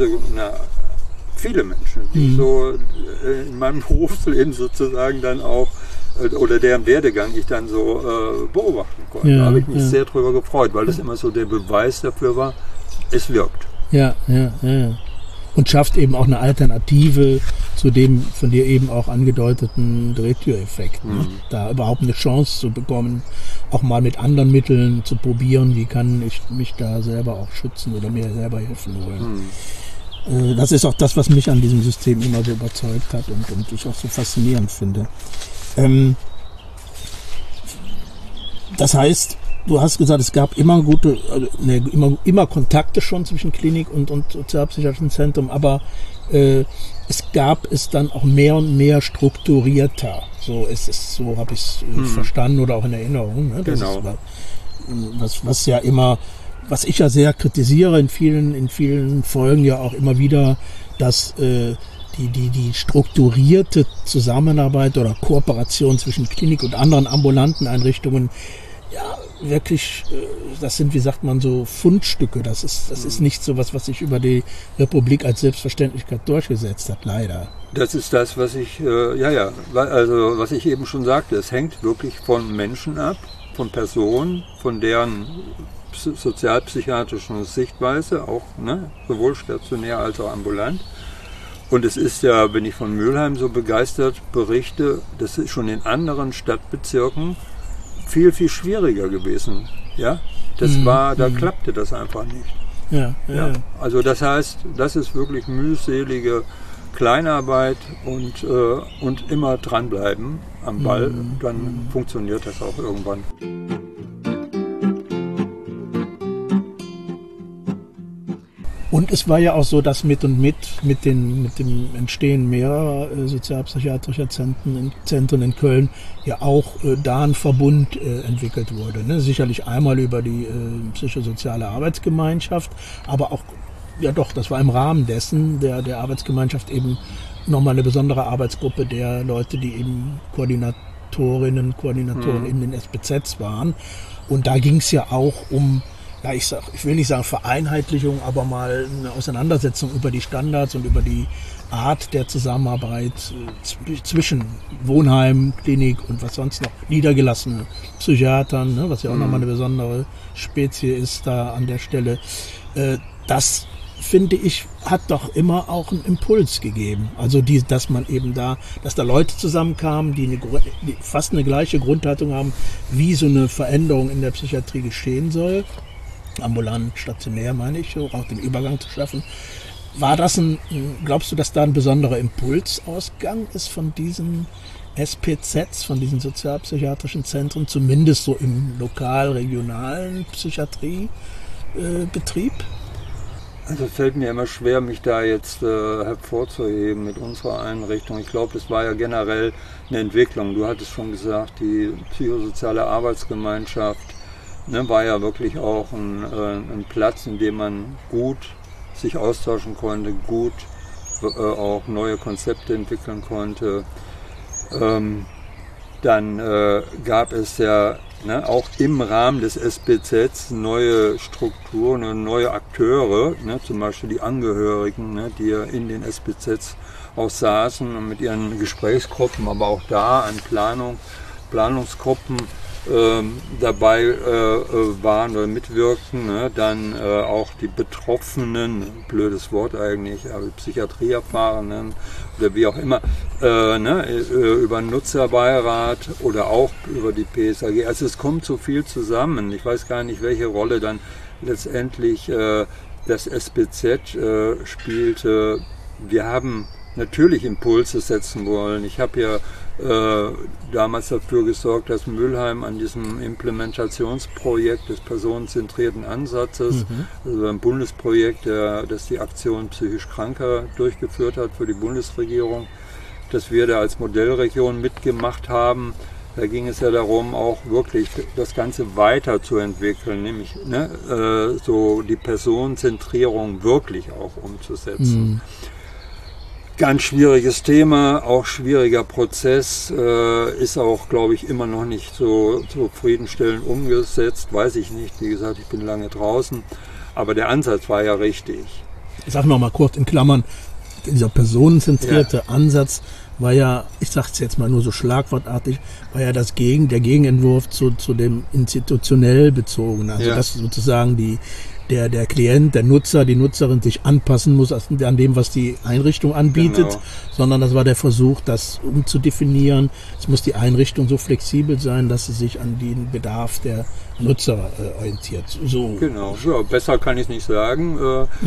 viele Menschen, die so in meinem Berufsleben sozusagen dann auch, oder deren Werdegang ich dann so beobachten konnte. Da habe ich mich sehr drüber gefreut, weil das immer so der Beweis dafür war, es wirkt. Und schafft eben auch eine Alternative zu dem von dir eben auch angedeuteten Drehtüreffekt. Ne? Da überhaupt eine Chance zu bekommen, auch mal mit anderen Mitteln zu probieren, wie kann ich mich da selber auch schützen oder mir selber helfen wollen. Das ist auch das, was mich an diesem System immer so überzeugt hat und ich auch so faszinierend finde. Das heißt, du hast gesagt, es gab immer immer Kontakte schon zwischen Klinik und sozialpsychiatrischen Zentrum, aber es gab es dann auch mehr und mehr strukturierter. So habe ich es verstanden oder auch in Erinnerung. Ne? Das ist was ich ja sehr kritisiere in vielen Folgen ja auch immer wieder, dass die strukturierte Zusammenarbeit oder Kooperation zwischen Klinik und anderen ambulanten Einrichtungen wirklich, das sind, wie sagt man, so Fundstücke. Das ist nicht so was sich über die Republik als Selbstverständlichkeit durchgesetzt hat, leider. Das ist das, was ich, was ich eben schon sagte. Es hängt wirklich von Menschen ab, von Personen, von deren sozialpsychiatrischen Sichtweise, auch sowohl stationär als auch ambulant. Und es ist ja, bin ich von Mülheim so begeistert, berichte, das ist schon in anderen Stadtbezirken viel, viel schwieriger gewesen. Ja? Da klappte das einfach nicht. Also das heißt, das ist wirklich mühselige Kleinarbeit und immer dranbleiben am Ball, dann funktioniert das auch irgendwann. Und es war ja auch so, dass mit dem Entstehen mehrerer sozialpsychiatrischer Zentren in Köln ja auch da ein Verbund entwickelt wurde. Ne? Sicherlich einmal über die psychosoziale Arbeitsgemeinschaft, aber auch, das war im Rahmen dessen der Arbeitsgemeinschaft eben nochmal eine besondere Arbeitsgruppe der Leute, die eben Koordinatoren in den SPZs waren. Und da ging es ja auch um, ich will nicht sagen Vereinheitlichung, aber mal eine Auseinandersetzung über die Standards und über die Art der Zusammenarbeit zwischen Wohnheim, Klinik und was sonst noch, niedergelassene Psychiatern, was ja auch nochmal eine besondere Spezie ist da an der Stelle. Das, finde ich, hat doch immer auch einen Impuls gegeben. Also dass da Leute zusammenkamen, die fast eine gleiche Grundhaltung haben, wie so eine Veränderung in der Psychiatrie geschehen soll. Ambulant, stationär meine ich, auch den Übergang zu schaffen. Glaubst du, dass da ein besonderer Impulsausgang ist von diesen SPZs, von diesen sozialpsychiatrischen Zentren, zumindest so im lokal-regionalen Psychiatriebetrieb? Also es fällt mir immer schwer, mich da jetzt hervorzuheben mit unserer Einrichtung. Ich glaube, das war ja generell eine Entwicklung. Du hattest schon gesagt, die psychosoziale Arbeitsgemeinschaft war ja wirklich auch ein Platz, in dem man gut sich austauschen konnte, gut auch neue Konzepte entwickeln konnte. Dann gab es ja auch im Rahmen des SPZs neue Strukturen und neue Akteure, zum Beispiel die Angehörigen, die ja in den SPZs auch saßen und mit ihren Gesprächsgruppen, aber auch da an Planungsgruppen dabei waren oder mitwirkten, ne? Dann auch die Betroffenen, blödes Wort eigentlich, aber Psychiatrieerfahrenen oder wie auch immer, über einen Nutzerbeirat oder auch über die PSAG. Also es kommt so viel zusammen. Ich weiß gar nicht, welche Rolle dann letztendlich das SBZ spielte. Wir haben natürlich Impulse setzen wollen. Ich habe ja damals dafür gesorgt, dass Mülheim an diesem Implementationsprojekt des personenzentrierten Ansatzes, also ein Bundesprojekt, das die Aktion psychisch Kranker durchgeführt hat für die Bundesregierung, dass wir da als Modellregion mitgemacht haben. Da ging es ja darum, auch wirklich das Ganze weiterzuentwickeln, nämlich so die Personenzentrierung wirklich auch umzusetzen. Ganz schwieriges Thema, auch schwieriger Prozess, ist auch, glaube ich, immer noch nicht so zufriedenstellend umgesetzt, weiß ich nicht. Wie gesagt, ich bin lange draußen, aber der Ansatz war ja richtig. Ich sage noch mal kurz in Klammern, dieser personenzentrierte Ansatz war ja, ich sage es jetzt mal nur so schlagwortartig, war ja der Gegenentwurf zu dem institutionell bezogenen, also dass sozusagen der Klient, der Nutzer, die Nutzerin sich anpassen muss an dem, was die Einrichtung anbietet, sondern das war der Versuch, das umzudefinieren. Es muss die Einrichtung so flexibel sein, dass sie sich an den Bedarf der Nutzer orientiert. So. Genau, ja, besser kann ich es nicht sagen.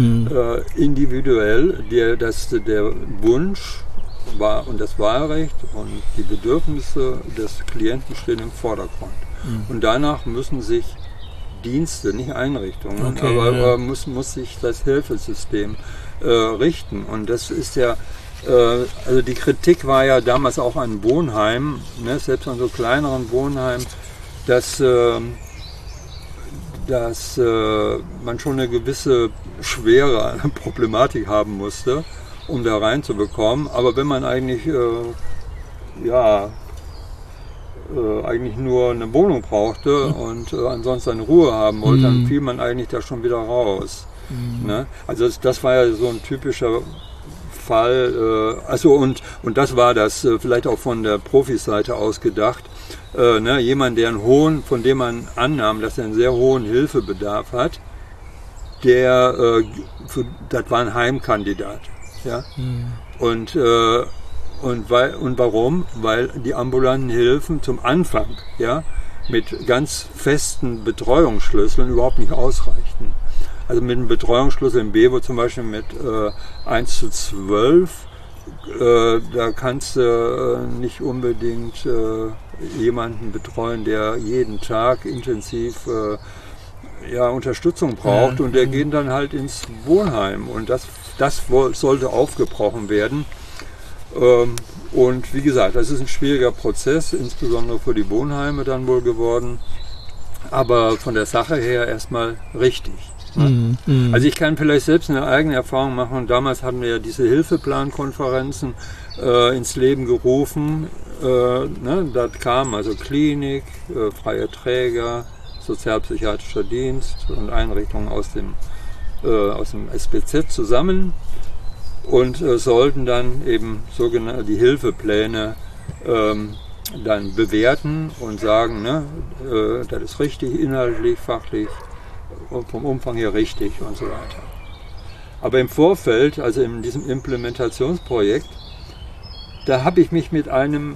Individuell, der Wunsch und das Wahlrecht und die Bedürfnisse des Klienten stehen im Vordergrund. Und danach müssen sich Dienste, nicht Einrichtungen, aber muss sich das Hilfesystem richten. Und das ist ja, also die Kritik war ja damals auch an Wohnheimen, ne, selbst an so kleineren Wohnheimen, dass man schon eine gewisse schwere Problematik haben musste, um da reinzubekommen. Aber wenn man eigentlich eigentlich nur eine Wohnung brauchte und ansonsten eine Ruhe haben wollte, dann fiel man eigentlich da schon wieder raus. Ne? Also das war ja so ein typischer Fall, und das war das vielleicht auch von der Profiseite aus gedacht, jemand, von dem man annahm, dass er einen sehr hohen Hilfebedarf hat, das war ein Heimkandidat. Ja? Und warum? Weil die ambulanten Hilfen zum Anfang mit ganz festen Betreuungsschlüsseln überhaupt nicht ausreichten. Also mit einem Betreuungsschlüssel im Bewo zum Beispiel mit 1:12, da kannst du nicht unbedingt jemanden betreuen, der jeden Tag intensiv Unterstützung braucht, und der geht dann halt ins Wohnheim, und das sollte aufgebrochen werden. Und wie gesagt, das ist ein schwieriger Prozess, insbesondere für die Wohnheime dann wohl geworden, aber von der Sache her erstmal richtig. Ne? Also ich kann vielleicht selbst eine eigene Erfahrung machen. Damals hatten wir ja diese Hilfeplankonferenzen ins Leben gerufen. Da kamen also Klinik, freie Träger, sozialpsychiatrischer Dienst und Einrichtungen aus dem SBZ zusammen und sollten dann eben sogenannte die Hilfepläne dann bewerten und sagen, das ist richtig, inhaltlich, fachlich, vom Umfang her richtig und so weiter. Aber im Vorfeld, also in diesem Implementationsprojekt, da habe ich mich mit einem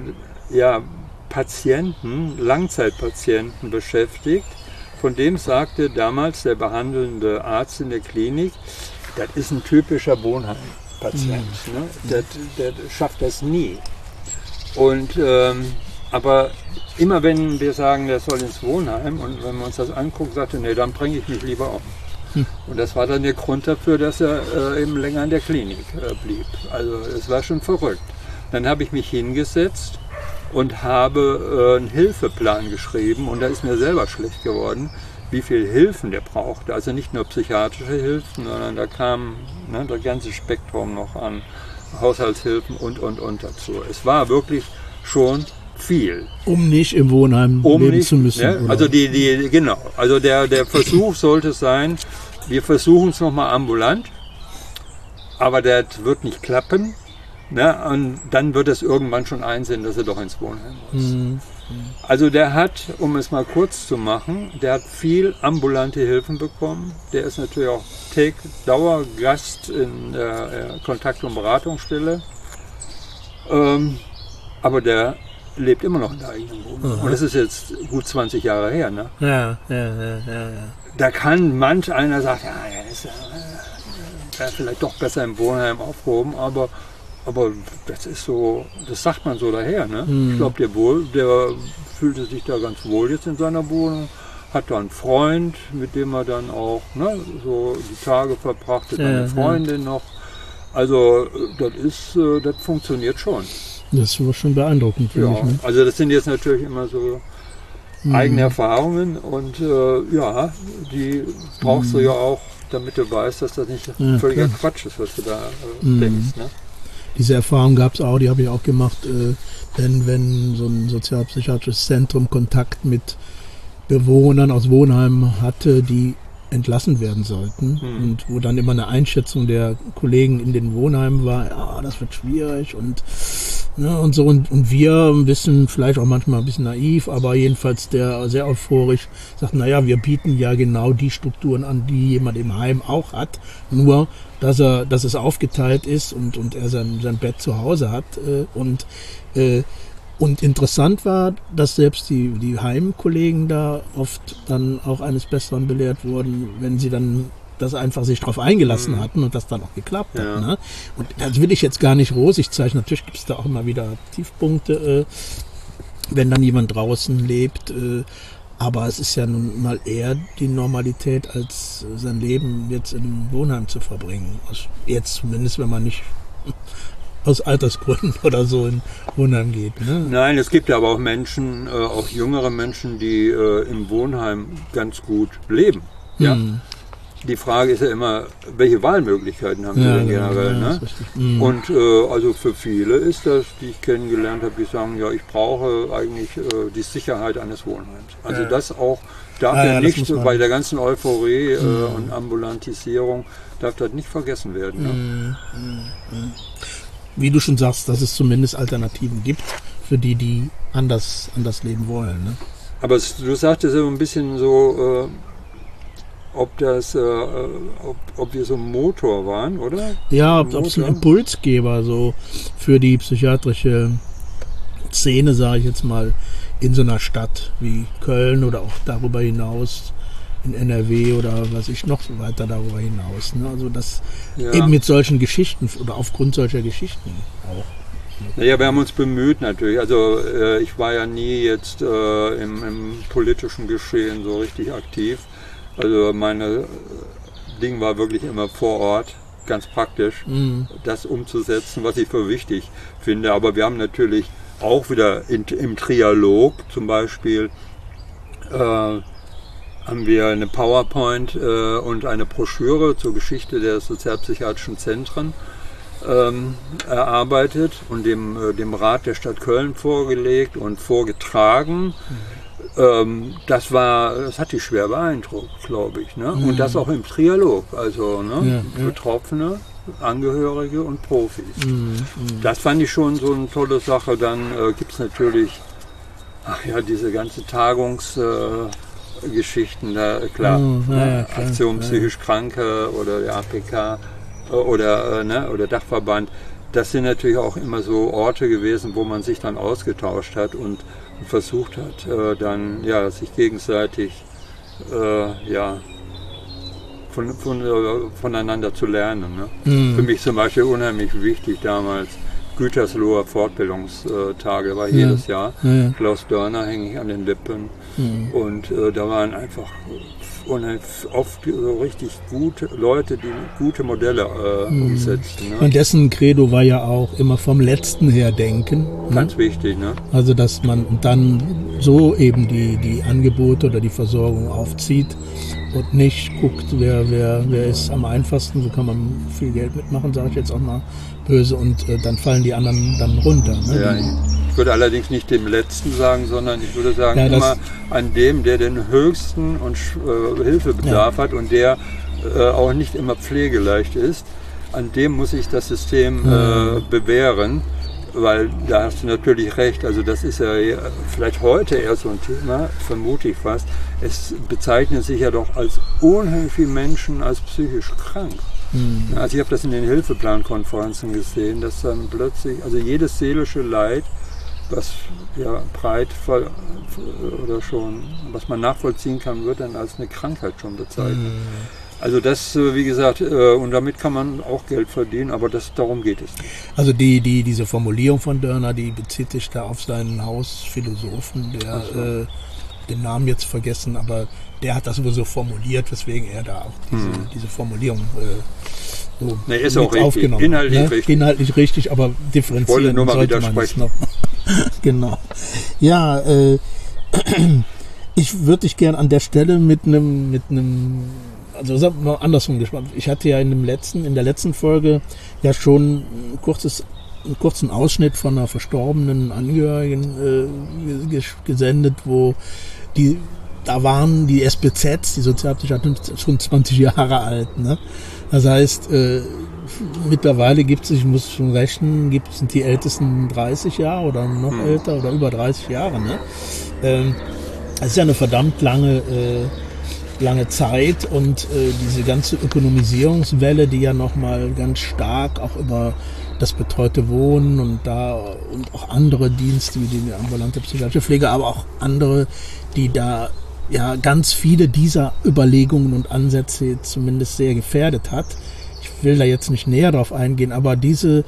Langzeitpatienten beschäftigt, von dem sagte damals der behandelnde Arzt in der Klinik, das ist ein typischer Wohnheimpatient, ne? Der schafft das nie. Und aber immer wenn wir sagen, der soll ins Wohnheim, und wenn wir uns das angucken, sagte er, nee, dann bringe ich mich lieber um. Und das war dann der Grund dafür, dass er eben länger in der Klinik blieb. Also es war schon verrückt. Dann habe ich mich hingesetzt und habe einen Hilfeplan geschrieben, und da ist mir selber schlecht geworden, wie viel Hilfen der brauchte. Also nicht nur psychiatrische Hilfen, sondern da kam das ganze Spektrum noch an Haushaltshilfen und dazu. Es war wirklich schon viel. Um nicht im Wohnheim leben zu müssen. Ja, also genau. Also der Versuch sollte sein, wir versuchen es nochmal ambulant, aber das wird nicht klappen. Ne? Und dann wird es irgendwann schon einsehen, dass er doch ins Wohnheim muss. Also der hat, um es mal kurz zu machen, der hat viel ambulante Hilfen bekommen. Der ist natürlich auch Dauergast in der Kontakt- und Beratungsstelle. Aber der lebt immer noch in der eigenen Wohnung. Und das ist jetzt gut 20 Jahre her. Ne? Ja. Da kann manch einer sagen, ja, das wäre vielleicht doch besser im Wohnheim aufgehoben, aber das ist so, das sagt man so daher. Ne? Ich glaube, der fühlte sich da ganz wohl jetzt in seiner Wohnung, hat da einen Freund, mit dem er dann auch so die Tage verbracht hat, eine Freundin noch. Also das funktioniert schon. Das war schon beeindruckend, finde ich. Ne? Also das sind jetzt natürlich immer so eigene Erfahrungen und die brauchst du ja auch, damit du weißt, dass das nicht völliger Quatsch ist, was du da denkst. Ne? Diese Erfahrung gab es auch, die habe ich auch gemacht, denn wenn so ein sozialpsychiatrisches Zentrum Kontakt mit Bewohnern aus Wohnheimen hatte, die entlassen werden sollten und wo dann immer eine Einschätzung der Kollegen in den Wohnheimen war, das wird schwierig und so und wir ein bisschen, vielleicht auch manchmal ein bisschen naiv, aber jedenfalls der sehr euphorisch sagt, wir bieten ja genau die Strukturen an, die jemand im Heim auch hat, nur dass es aufgeteilt ist und er sein Bett zu Hause hat und interessant war, dass selbst die Heimkollegen da oft dann auch eines Besseren belehrt wurden, wenn sie dann das einfach sich darauf eingelassen hatten und das dann auch geklappt hat. Ne? Und das will ich jetzt gar nicht rosig zeichnen. Natürlich gibt es da auch immer wieder Tiefpunkte, wenn dann jemand draußen lebt. Aber es ist ja nun mal eher die Normalität, als sein Leben jetzt in einem Wohnheim zu verbringen. Also jetzt zumindest, wenn man nicht aus Altersgründen oder so in Wohnheim geht. Ne? Nein, es gibt ja aber auch Menschen, auch jüngere Menschen, die im Wohnheim ganz gut leben. Ja? Die Frage ist ja immer, welche Wahlmöglichkeiten haben sie denn generell? Ne? Und also für viele ist das, die ich kennengelernt habe, die sagen, ich brauche eigentlich die Sicherheit eines Wohnheims. Also das auch darf nicht bei der ganzen Euphorie und Ambulantisierung darf das nicht vergessen werden. Ne? Wie du schon sagst, dass es zumindest Alternativen gibt für die anders leben wollen. Ne? Aber du sagtest ja ein bisschen so, ob wir so ein Motor waren, oder? Ja, ob es ein Impulsgeber so für die psychiatrische Szene, sage ich jetzt mal, in so einer Stadt wie Köln oder auch darüber hinaus in NRW oder was ich noch so weiter darüber hinaus. Ne? Also das eben mit solchen Geschichten oder aufgrund solcher Geschichten auch. Naja, wir haben uns bemüht natürlich. Also ich war ja nie jetzt im politischen Geschehen so richtig aktiv. Also meine Ding war wirklich immer vor Ort, ganz praktisch, das umzusetzen, was ich für wichtig finde. Aber wir haben natürlich auch wieder im Trialog zum Beispiel haben wir eine PowerPoint und eine Broschüre zur Geschichte der sozialpsychiatrischen Zentren erarbeitet und dem Rat der Stadt Köln vorgelegt und vorgetragen. Das hat die schwer beeindruckt, glaube ich. Ne? Und das auch im Trialog, also Betroffene, Angehörige und Profis. Das fand ich schon so eine tolle Sache. Dann gibt es natürlich diese ganze Tagungsgeschichten, klar, Aktion psychisch Kranke oder der APK oder Dachverband. Das sind natürlich auch immer so Orte gewesen, wo man sich dann ausgetauscht hat und versucht hat, dann sich gegenseitig voneinander zu lernen. Ne? Für mich zum Beispiel unheimlich wichtig damals Gütersloher Fortbildungstage, war jedes Jahr. Klaus Dörner hänge ich an den Lippen. Und da waren einfach oft so richtig gute Leute, die gute Modelle umsetzen. Ne? Und dessen Credo war ja auch immer vom Letzten her denken. Ganz wichtig, ne? Also dass man dann so eben die Angebote oder die Versorgung aufzieht und nicht guckt, wer ist am einfachsten, wo kann man viel Geld mitmachen, sage ich jetzt auch mal böse, und dann fallen die anderen dann runter. Ne? Ja, ich würde allerdings nicht dem Letzten sagen, sondern ich würde sagen immer an dem, der den höchsten und Hilfebedarf hat und der auch nicht immer pflegeleicht ist, an dem muss sich das System bewähren. Weil da hast du natürlich recht, also das ist ja vielleicht heute eher so ein Thema, vermute ich fast. Es bezeichnet sich ja doch als unheimlich viele Menschen als psychisch krank. Also ich habe das in den Hilfeplankonferenzen gesehen, dass dann plötzlich, also jedes seelische Leid, was ja breit oder schon, was man nachvollziehen kann, wird dann als eine Krankheit schon bezeichnet. Also das, wie gesagt, und damit kann man auch Geld verdienen, aber darum geht es nicht. Also diese Formulierung von Dörner, die bezieht sich da auf seinen Hausphilosophen, der den Namen jetzt vergessen, aber der hat das wohl so formuliert, weswegen er da auch diese Formulierung so ist auch richtig, aufgenommen. inhaltlich richtig. Inhaltlich richtig, aber differenzieren nur mal sollte man es noch. Genau. Ja, ich würde dich gern an der Stelle mit einem also sagen wir mal andersrum gespannt. Ich hatte ja in der letzten Folge ja schon einen kurzen Ausschnitt von einer verstorbenen Angehörigen gesendet, wo da waren die SPZs, die Sozialpsychiater, schon 20 Jahre alt. Ne? Das heißt, mittlerweile ich muss schon rechnen, sind die Ältesten 30 Jahre oder noch älter oder über 30 Jahre. Ne? Das ist ja eine verdammt lange Zeit und diese ganze Ökonomisierungswelle, die ja nochmal ganz stark auch über das betreute Wohnen und auch andere Dienste wie die ambulante psychiatrische Pflege, aber auch andere, die da ja ganz viele dieser Überlegungen und Ansätze zumindest sehr gefährdet hat. Ich will da jetzt nicht näher drauf eingehen, aber diese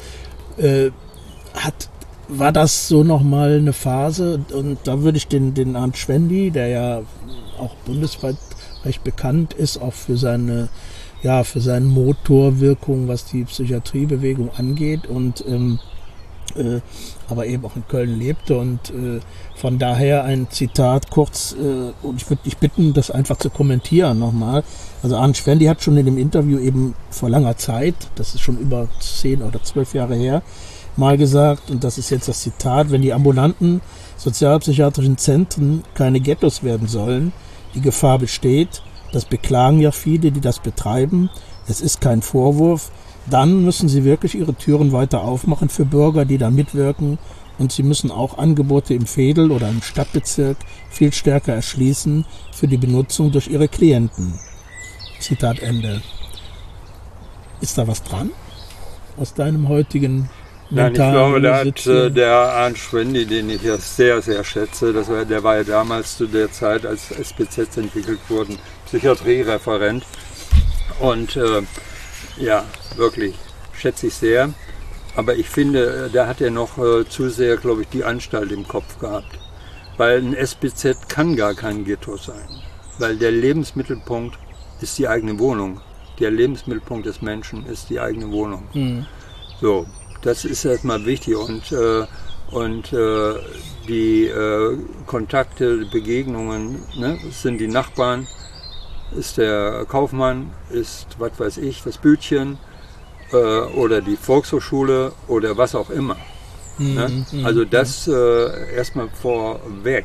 war das so nochmal eine Phase und da würde ich den Arndt Schwendi, der ja auch bundesweit recht bekannt ist, auch für seine Motorwirkung, was die Psychiatriebewegung angeht und aber eben auch in Köln lebte und von daher ein Zitat kurz und ich würde dich bitten, das einfach zu kommentieren nochmal. Also Arndt Schwendi hat schon in dem Interview eben vor langer Zeit, das ist schon über 10 oder 12 Jahre her, mal gesagt, und das ist jetzt das Zitat: Wenn die ambulanten sozialpsychiatrischen Zentren keine Ghettos werden sollen, die Gefahr besteht, das beklagen ja viele, die das betreiben, es ist kein Vorwurf, dann müssen sie wirklich ihre Türen weiter aufmachen für Bürger, die da mitwirken, und sie müssen auch Angebote im Veedel oder im Stadtbezirk viel stärker erschließen für die Benutzung durch ihre Klienten. Zitat Ende. Ist da was dran aus deinem heutigen Nein, ich glaube, da hat der Arndt Schwendi, den ich ja sehr, sehr schätze, der war ja damals zu der Zeit, als SPZs entwickelt wurden, Psychiatriereferent. Und ja, wirklich, schätze ich sehr. Aber ich finde, da hat er noch zu sehr, glaube ich, die Anstalt im Kopf gehabt. Weil ein SPZ kann gar kein Ghetto sein. Weil der Lebensmittelpunkt ist die eigene Wohnung. Der Lebensmittelpunkt des Menschen ist die eigene Wohnung. So. Das ist erstmal wichtig und die Kontakte, Begegnungen, ne, sind die Nachbarn, ist der Kaufmann, ist, was weiß ich, das Bütchen oder die Volkshochschule oder was auch immer. Ne? Also das erstmal vorweg.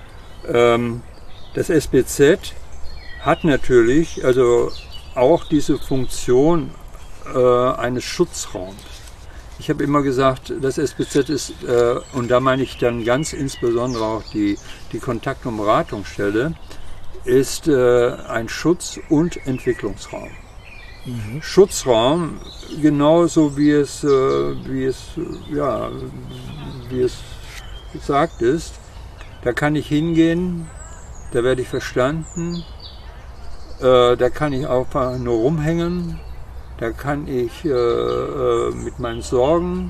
Das SPZ hat natürlich also auch diese Funktion eines Schutzraums. Ich habe immer gesagt, das SPZ ist, und da meine ich dann ganz insbesondere auch die Kontakt- und Beratungsstelle, ist ein Schutz- und Entwicklungsraum. Schutzraum, genauso wie es gesagt ist, da kann ich hingehen, da werde ich verstanden, da kann ich einfach nur rumhängen. Da kann ich mit meinen Sorgen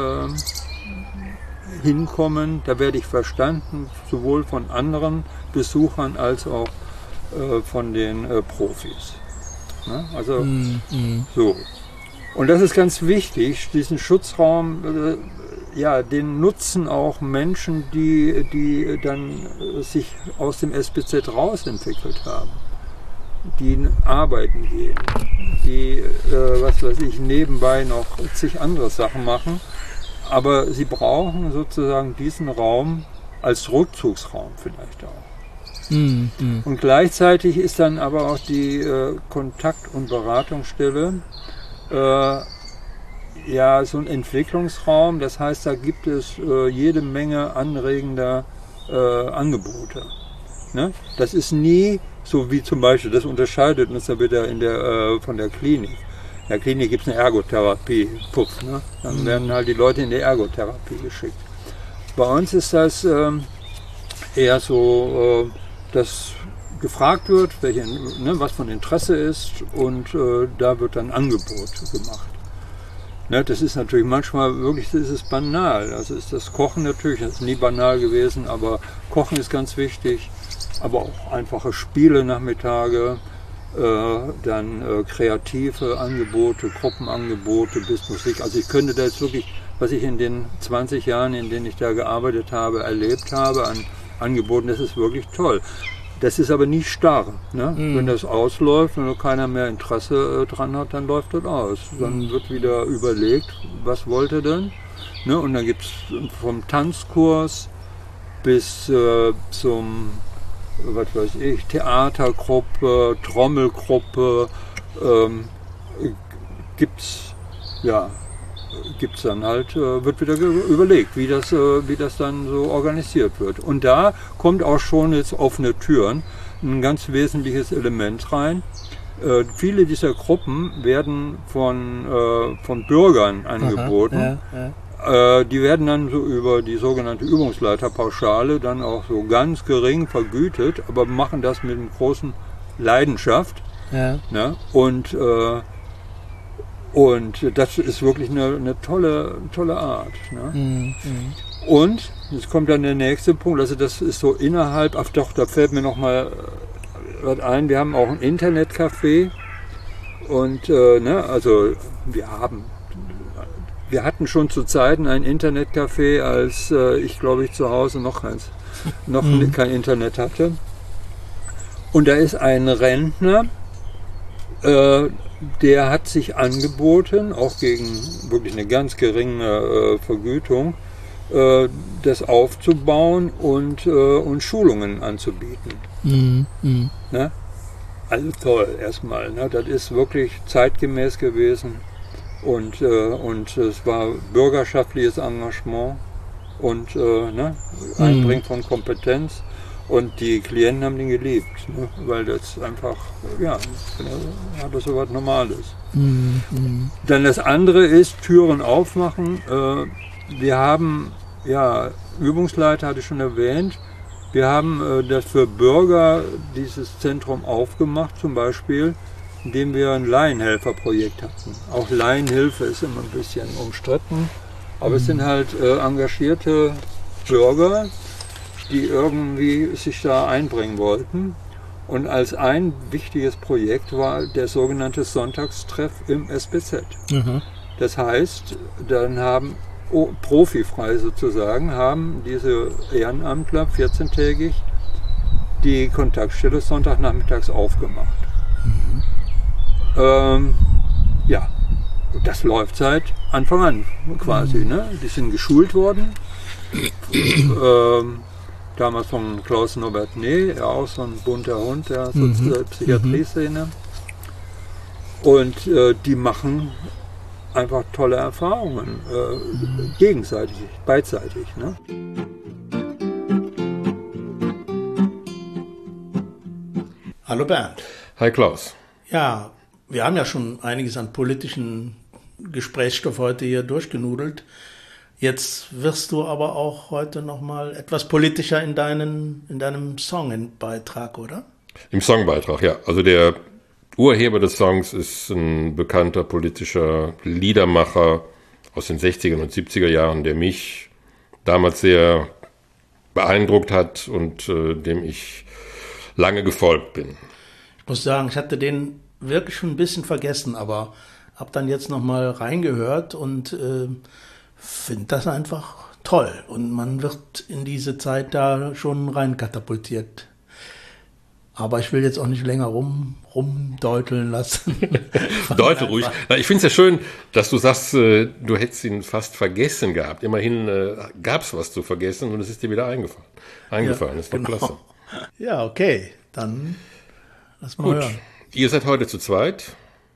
hinkommen, da werde ich verstanden, sowohl von anderen Besuchern als auch von den Profis. Ne? Also so. Und das ist ganz wichtig, diesen Schutzraum, den nutzen auch Menschen, die dann sich aus dem SPZ rausentwickelt haben. Die arbeiten gehen, die, nebenbei noch zig andere Sachen machen, aber sie brauchen sozusagen diesen Raum als Rückzugsraum vielleicht auch. Und gleichzeitig ist dann aber auch die Kontakt- und Beratungsstelle ja, so ein Entwicklungsraum, das heißt, da gibt es jede Menge anregender Angebote. Ne? Das ist nie so wie zum Beispiel, das unterscheidet uns ja wieder von der Klinik. In der Klinik gibt es eine Ergotherapie, Puff, ne? Dann werden halt die Leute in die Ergotherapie geschickt. Bei uns ist das eher so, dass gefragt wird, was von Interesse ist und da wird dann Angebot gemacht. Ne, das ist natürlich manchmal wirklich, das ist banal. Also ist das Kochen natürlich, das ist nie banal gewesen, aber Kochen ist ganz wichtig. Aber auch einfache Spiele Nachmittage, dann kreative Angebote, Gruppenangebote bis Musik. Also ich könnte da jetzt wirklich, was ich in den 20 Jahren, in denen ich da gearbeitet habe, erlebt habe an Angeboten, das ist wirklich toll. Das ist aber nie starr. Ne? Wenn das ausläuft und keiner mehr Interesse dran hat, dann läuft das aus. Dann wird wieder überlegt, was wollt ihr denn? Ne? Und dann gibt es vom Tanzkurs bis zum, was weiß ich, Theatergruppe, Trommelgruppe, gibt's dann halt, wird wieder überlegt, wie das dann so organisiert wird. Und da kommt auch schon jetzt offene Türen ein ganz wesentliches Element rein. Viele dieser Gruppen werden von Bürgern angeboten. Die werden dann so über die sogenannte Übungsleiterpauschale dann auch so ganz gering vergütet, aber machen das mit einer großen Leidenschaft. Ja. Ne? Und das ist wirklich eine tolle Art. Ne? Und jetzt kommt dann der nächste Punkt, also das ist so innerhalb, da fällt mir noch mal was ein, wir haben auch ein Internetcafé und also wir hatten schon zu Zeiten ein Internetcafé, als ich glaube ich zu Hause noch kein Internet hatte. Und da ist ein Rentner, der hat sich angeboten, auch gegen wirklich eine ganz geringe Vergütung, das aufzubauen und Schulungen anzubieten. Ne? Also toll erstmal. Ne? Das ist wirklich zeitgemäß gewesen und es war bürgerschaftliches Engagement und Einbringen von Kompetenz. Und die Klienten haben den geliebt, ne? Weil das einfach, das so was Normales. Dann das andere ist, Türen aufmachen. Wir haben, Übungsleiter hatte ich schon erwähnt, wir haben das für Bürger dieses Zentrum aufgemacht, zum Beispiel, indem wir ein Laienhelferprojekt hatten. Auch Laienhilfe ist immer ein bisschen umstritten, aber es sind halt engagierte Bürger, die irgendwie sich da einbringen wollten. Und als ein wichtiges Projekt war der sogenannte Sonntagstreff im SBZ. Das heißt, dann haben profifrei sozusagen, haben diese Ehrenamtler 14-tägig die Kontaktstelle Sonntagnachmittags aufgemacht. Und das läuft seit Anfang an quasi. Ne? Die sind geschult worden. Damals von Klaus Norbert Ney, auch so ein bunter Hund der Psychiatrie-Szene. Und die machen einfach tolle Erfahrungen, gegenseitig, beidseitig. Ne? Hallo Bernd. Hi Klaus. Ja, wir haben ja schon einiges an politischen Gesprächsstoff heute hier durchgenudelt. Jetzt wirst du aber auch heute nochmal etwas politischer in deinem Songbeitrag, oder? Im Songbeitrag, ja. Also der Urheber des Songs ist ein bekannter politischer Liedermacher aus den 60er und 70er Jahren, der mich damals sehr beeindruckt hat und dem ich lange gefolgt bin. Ich muss sagen, ich hatte den wirklich schon ein bisschen vergessen, aber habe dann jetzt nochmal reingehört und finde das einfach toll. Und man wird in diese Zeit da schon reinkatapultiert. Aber ich will jetzt auch nicht länger rumdeuteln lassen. Deutel ruhig. Na, ich finde es ja schön, dass du sagst, du hättest ihn fast vergessen gehabt. Immerhin gab es was zu vergessen und es ist dir wieder eingefallen. Ja, das ist doch klasse. Ja, okay. Dann lass mal Gut. hören. Ihr seid heute zu zweit.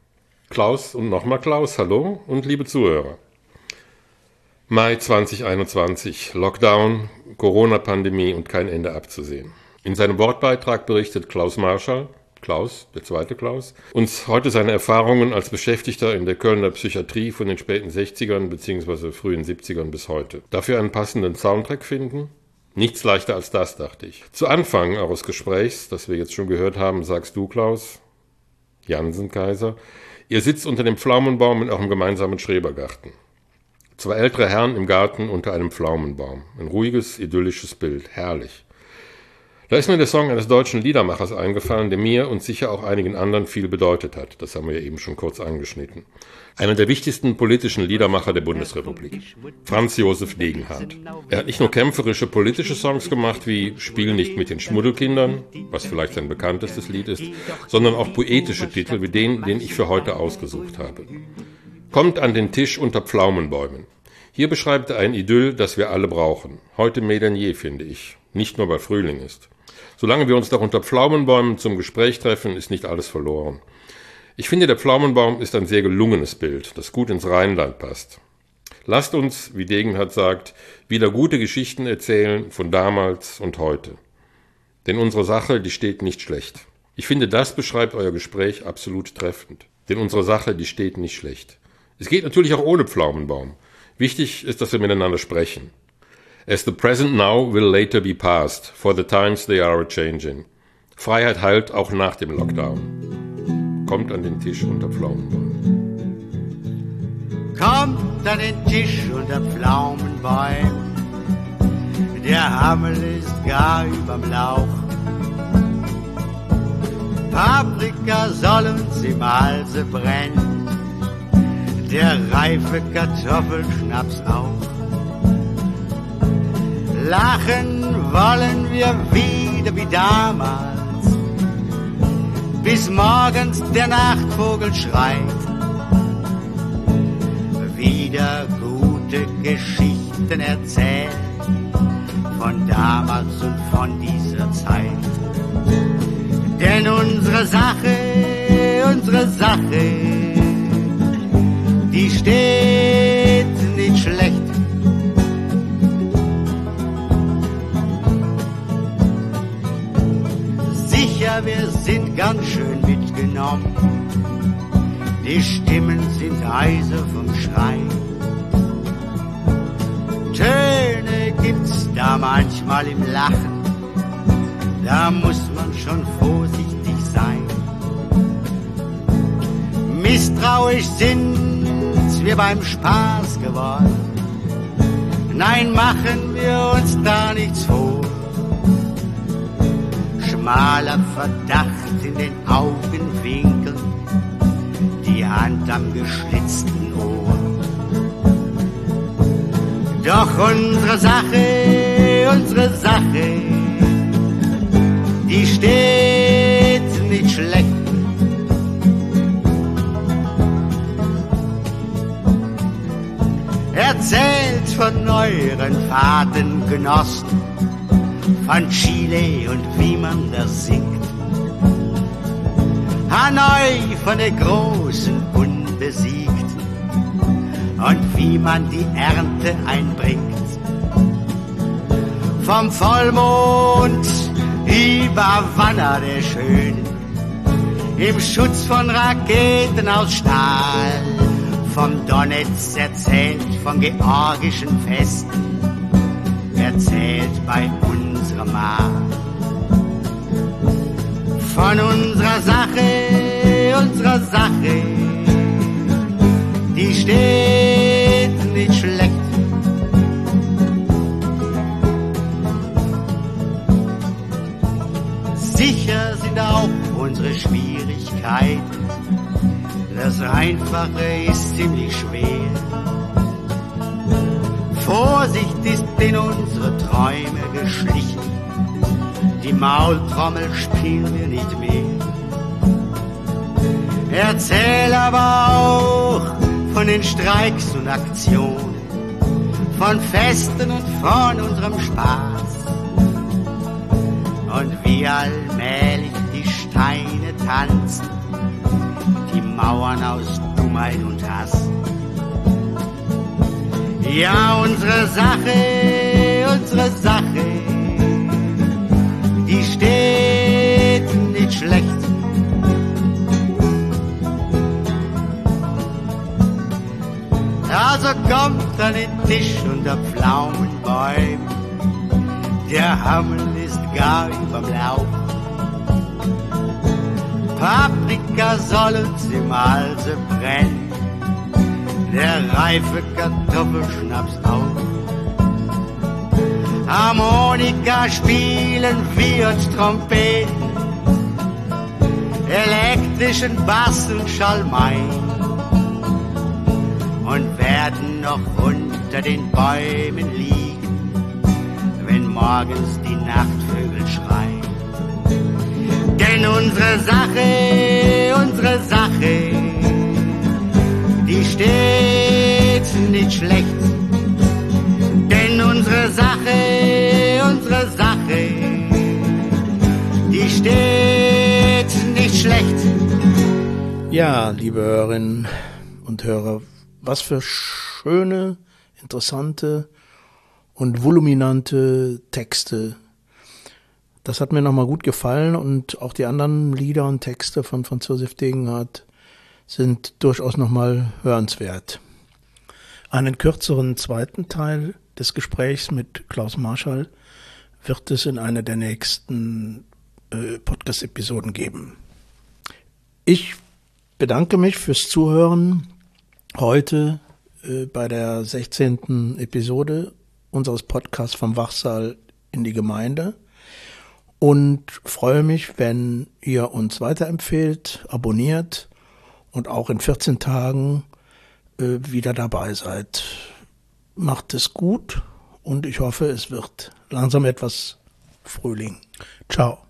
Klaus und nochmal Klaus, hallo und liebe Zuhörer. Mai 2021, Lockdown, Corona-Pandemie und kein Ende abzusehen. In seinem Wortbeitrag berichtet Klaus Marschall, Klaus, der zweite Klaus, uns heute seine Erfahrungen als Beschäftigter in der Kölner Psychiatrie von den späten 60ern bzw. frühen 70ern bis heute. Dafür einen passenden Soundtrack finden? Nichts leichter als das, dachte ich. Zu Anfang eures Gesprächs, das wir jetzt schon gehört haben, sagst du, Klaus, Jansen-Kaiser, ihr sitzt unter dem Pflaumenbaum in eurem gemeinsamen Schrebergarten. Zwei ältere Herren im Garten unter einem Pflaumenbaum. Ein ruhiges, idyllisches Bild. Herrlich. Da ist mir der Song eines deutschen Liedermachers eingefallen, der mir und sicher auch einigen anderen viel bedeutet hat. Das haben wir ja eben schon kurz angeschnitten. Einer der wichtigsten politischen Liedermacher der Bundesrepublik. Franz Josef Degenhardt. Er hat nicht nur kämpferische politische Songs gemacht wie Spiel nicht mit den Schmuddelkindern, was vielleicht sein bekanntestes Lied ist, sondern auch poetische Titel wie den ich für heute ausgesucht habe. Kommt an den Tisch unter Pflaumenbäumen. Hier beschreibt er ein Idyll, das wir alle brauchen. Heute mehr denn je, finde ich. Nicht nur, weil Frühling ist. Solange wir uns doch unter Pflaumenbäumen zum Gespräch treffen, ist nicht alles verloren. Ich finde, der Pflaumenbaum ist ein sehr gelungenes Bild, das gut ins Rheinland passt. Lasst uns, wie Degenhardt sagt, wieder gute Geschichten erzählen von damals und heute. Denn unsere Sache, die steht nicht schlecht. Ich finde, das beschreibt euer Gespräch absolut treffend. Denn unsere Sache, die steht nicht schlecht. Es geht natürlich auch ohne Pflaumenbaum. Wichtig ist, dass wir miteinander sprechen. As the present now will later be past, for the times they are a-changing. Freiheit heilt auch nach dem Lockdown. Kommt an den Tisch unter Pflaumenbäumen. Kommt an den Tisch unter Pflaumenbäumen. Der Hammel ist gar überm Lauch. Paprika soll uns im Halse brennen. Der reife Kartoffelschnaps auch. Lachen wollen wir wieder wie damals, bis morgens der Nachtvogel schreit. Wieder gute Geschichten erzählen, von damals und von dieser Zeit. Denn unsere Sache, die steht nicht schlecht. Wir sind ganz schön mitgenommen, die Stimmen sind heiser vom Schrei. Töne gibt's da manchmal im Lachen, da muss man schon vorsichtig sein. Misstrauisch sind wir beim Spaß geworden, nein, machen wir uns da nichts vor. Schmaler Verdacht in den Augenwinkeln, die Hand am geschlitzten Ohr. Doch unsere Sache, die steht nicht schlecht. Erzählt von euren Fahrtengenossen, von Chile und wie man das singt. Hanoi von der großen unbesiegt und wie man die Ernte einbringt. Vom Vollmond über Wanner der Schönen, im Schutz von Raketen aus Stahl. Vom Donetsk erzählt, von georgischen Festen, erzählt bei unserem Mar. Von unserer Sache, die steht nicht schlecht. Sicher sind auch unsere Schwierigkeiten, das Einfache ist ziemlich schwer. Vorsicht ist in unsere Träume geschlichen, die Maultrommel spielen wir nicht mehr. Erzähl aber auch von den Streiks und Aktionen, von Festen und von unserem Spaß. Und wie allmählich die Steine tanzen, die Mauern Zorn, aus Dummheit und Hass. Ja, unsere Sache, die steht nicht schlecht. Also kommt an den Tisch unter Pflaumenbäumen, der Hammel ist gar überm Lauch. Paprika soll uns im Halse brennen, der reife Kartoffelschnaps auch. Harmonika spielen wir uns Trompeten, elektrischen Bass und Schalmein, und werden noch unter den Bäumen liegen, wenn morgens die Nachtvögel schreien. Denn unsere Sache, die steht nicht schlecht. Denn unsere Sache, die steht nicht schlecht. Ja, liebe Hörerinnen und Hörer, was für schöne, interessante und voluminante Texte. Das hat mir nochmal gut gefallen, und auch die anderen Lieder und Texte von Franz Josef Degenhardt sind durchaus nochmal hörenswert. Einen kürzeren zweiten Teil des Gesprächs mit Klaus Marschall wird es in einer der nächsten Podcast-Episoden geben. Ich bedanke mich fürs Zuhören heute bei der 16. Episode unseres Podcasts vom Wachsaal in die Gemeinde und freue mich, wenn ihr uns weiterempfehlt, abonniert und auch in 14 Tagen wieder dabei seid. Macht es gut, und ich hoffe, es wird langsam etwas Frühling. Ciao.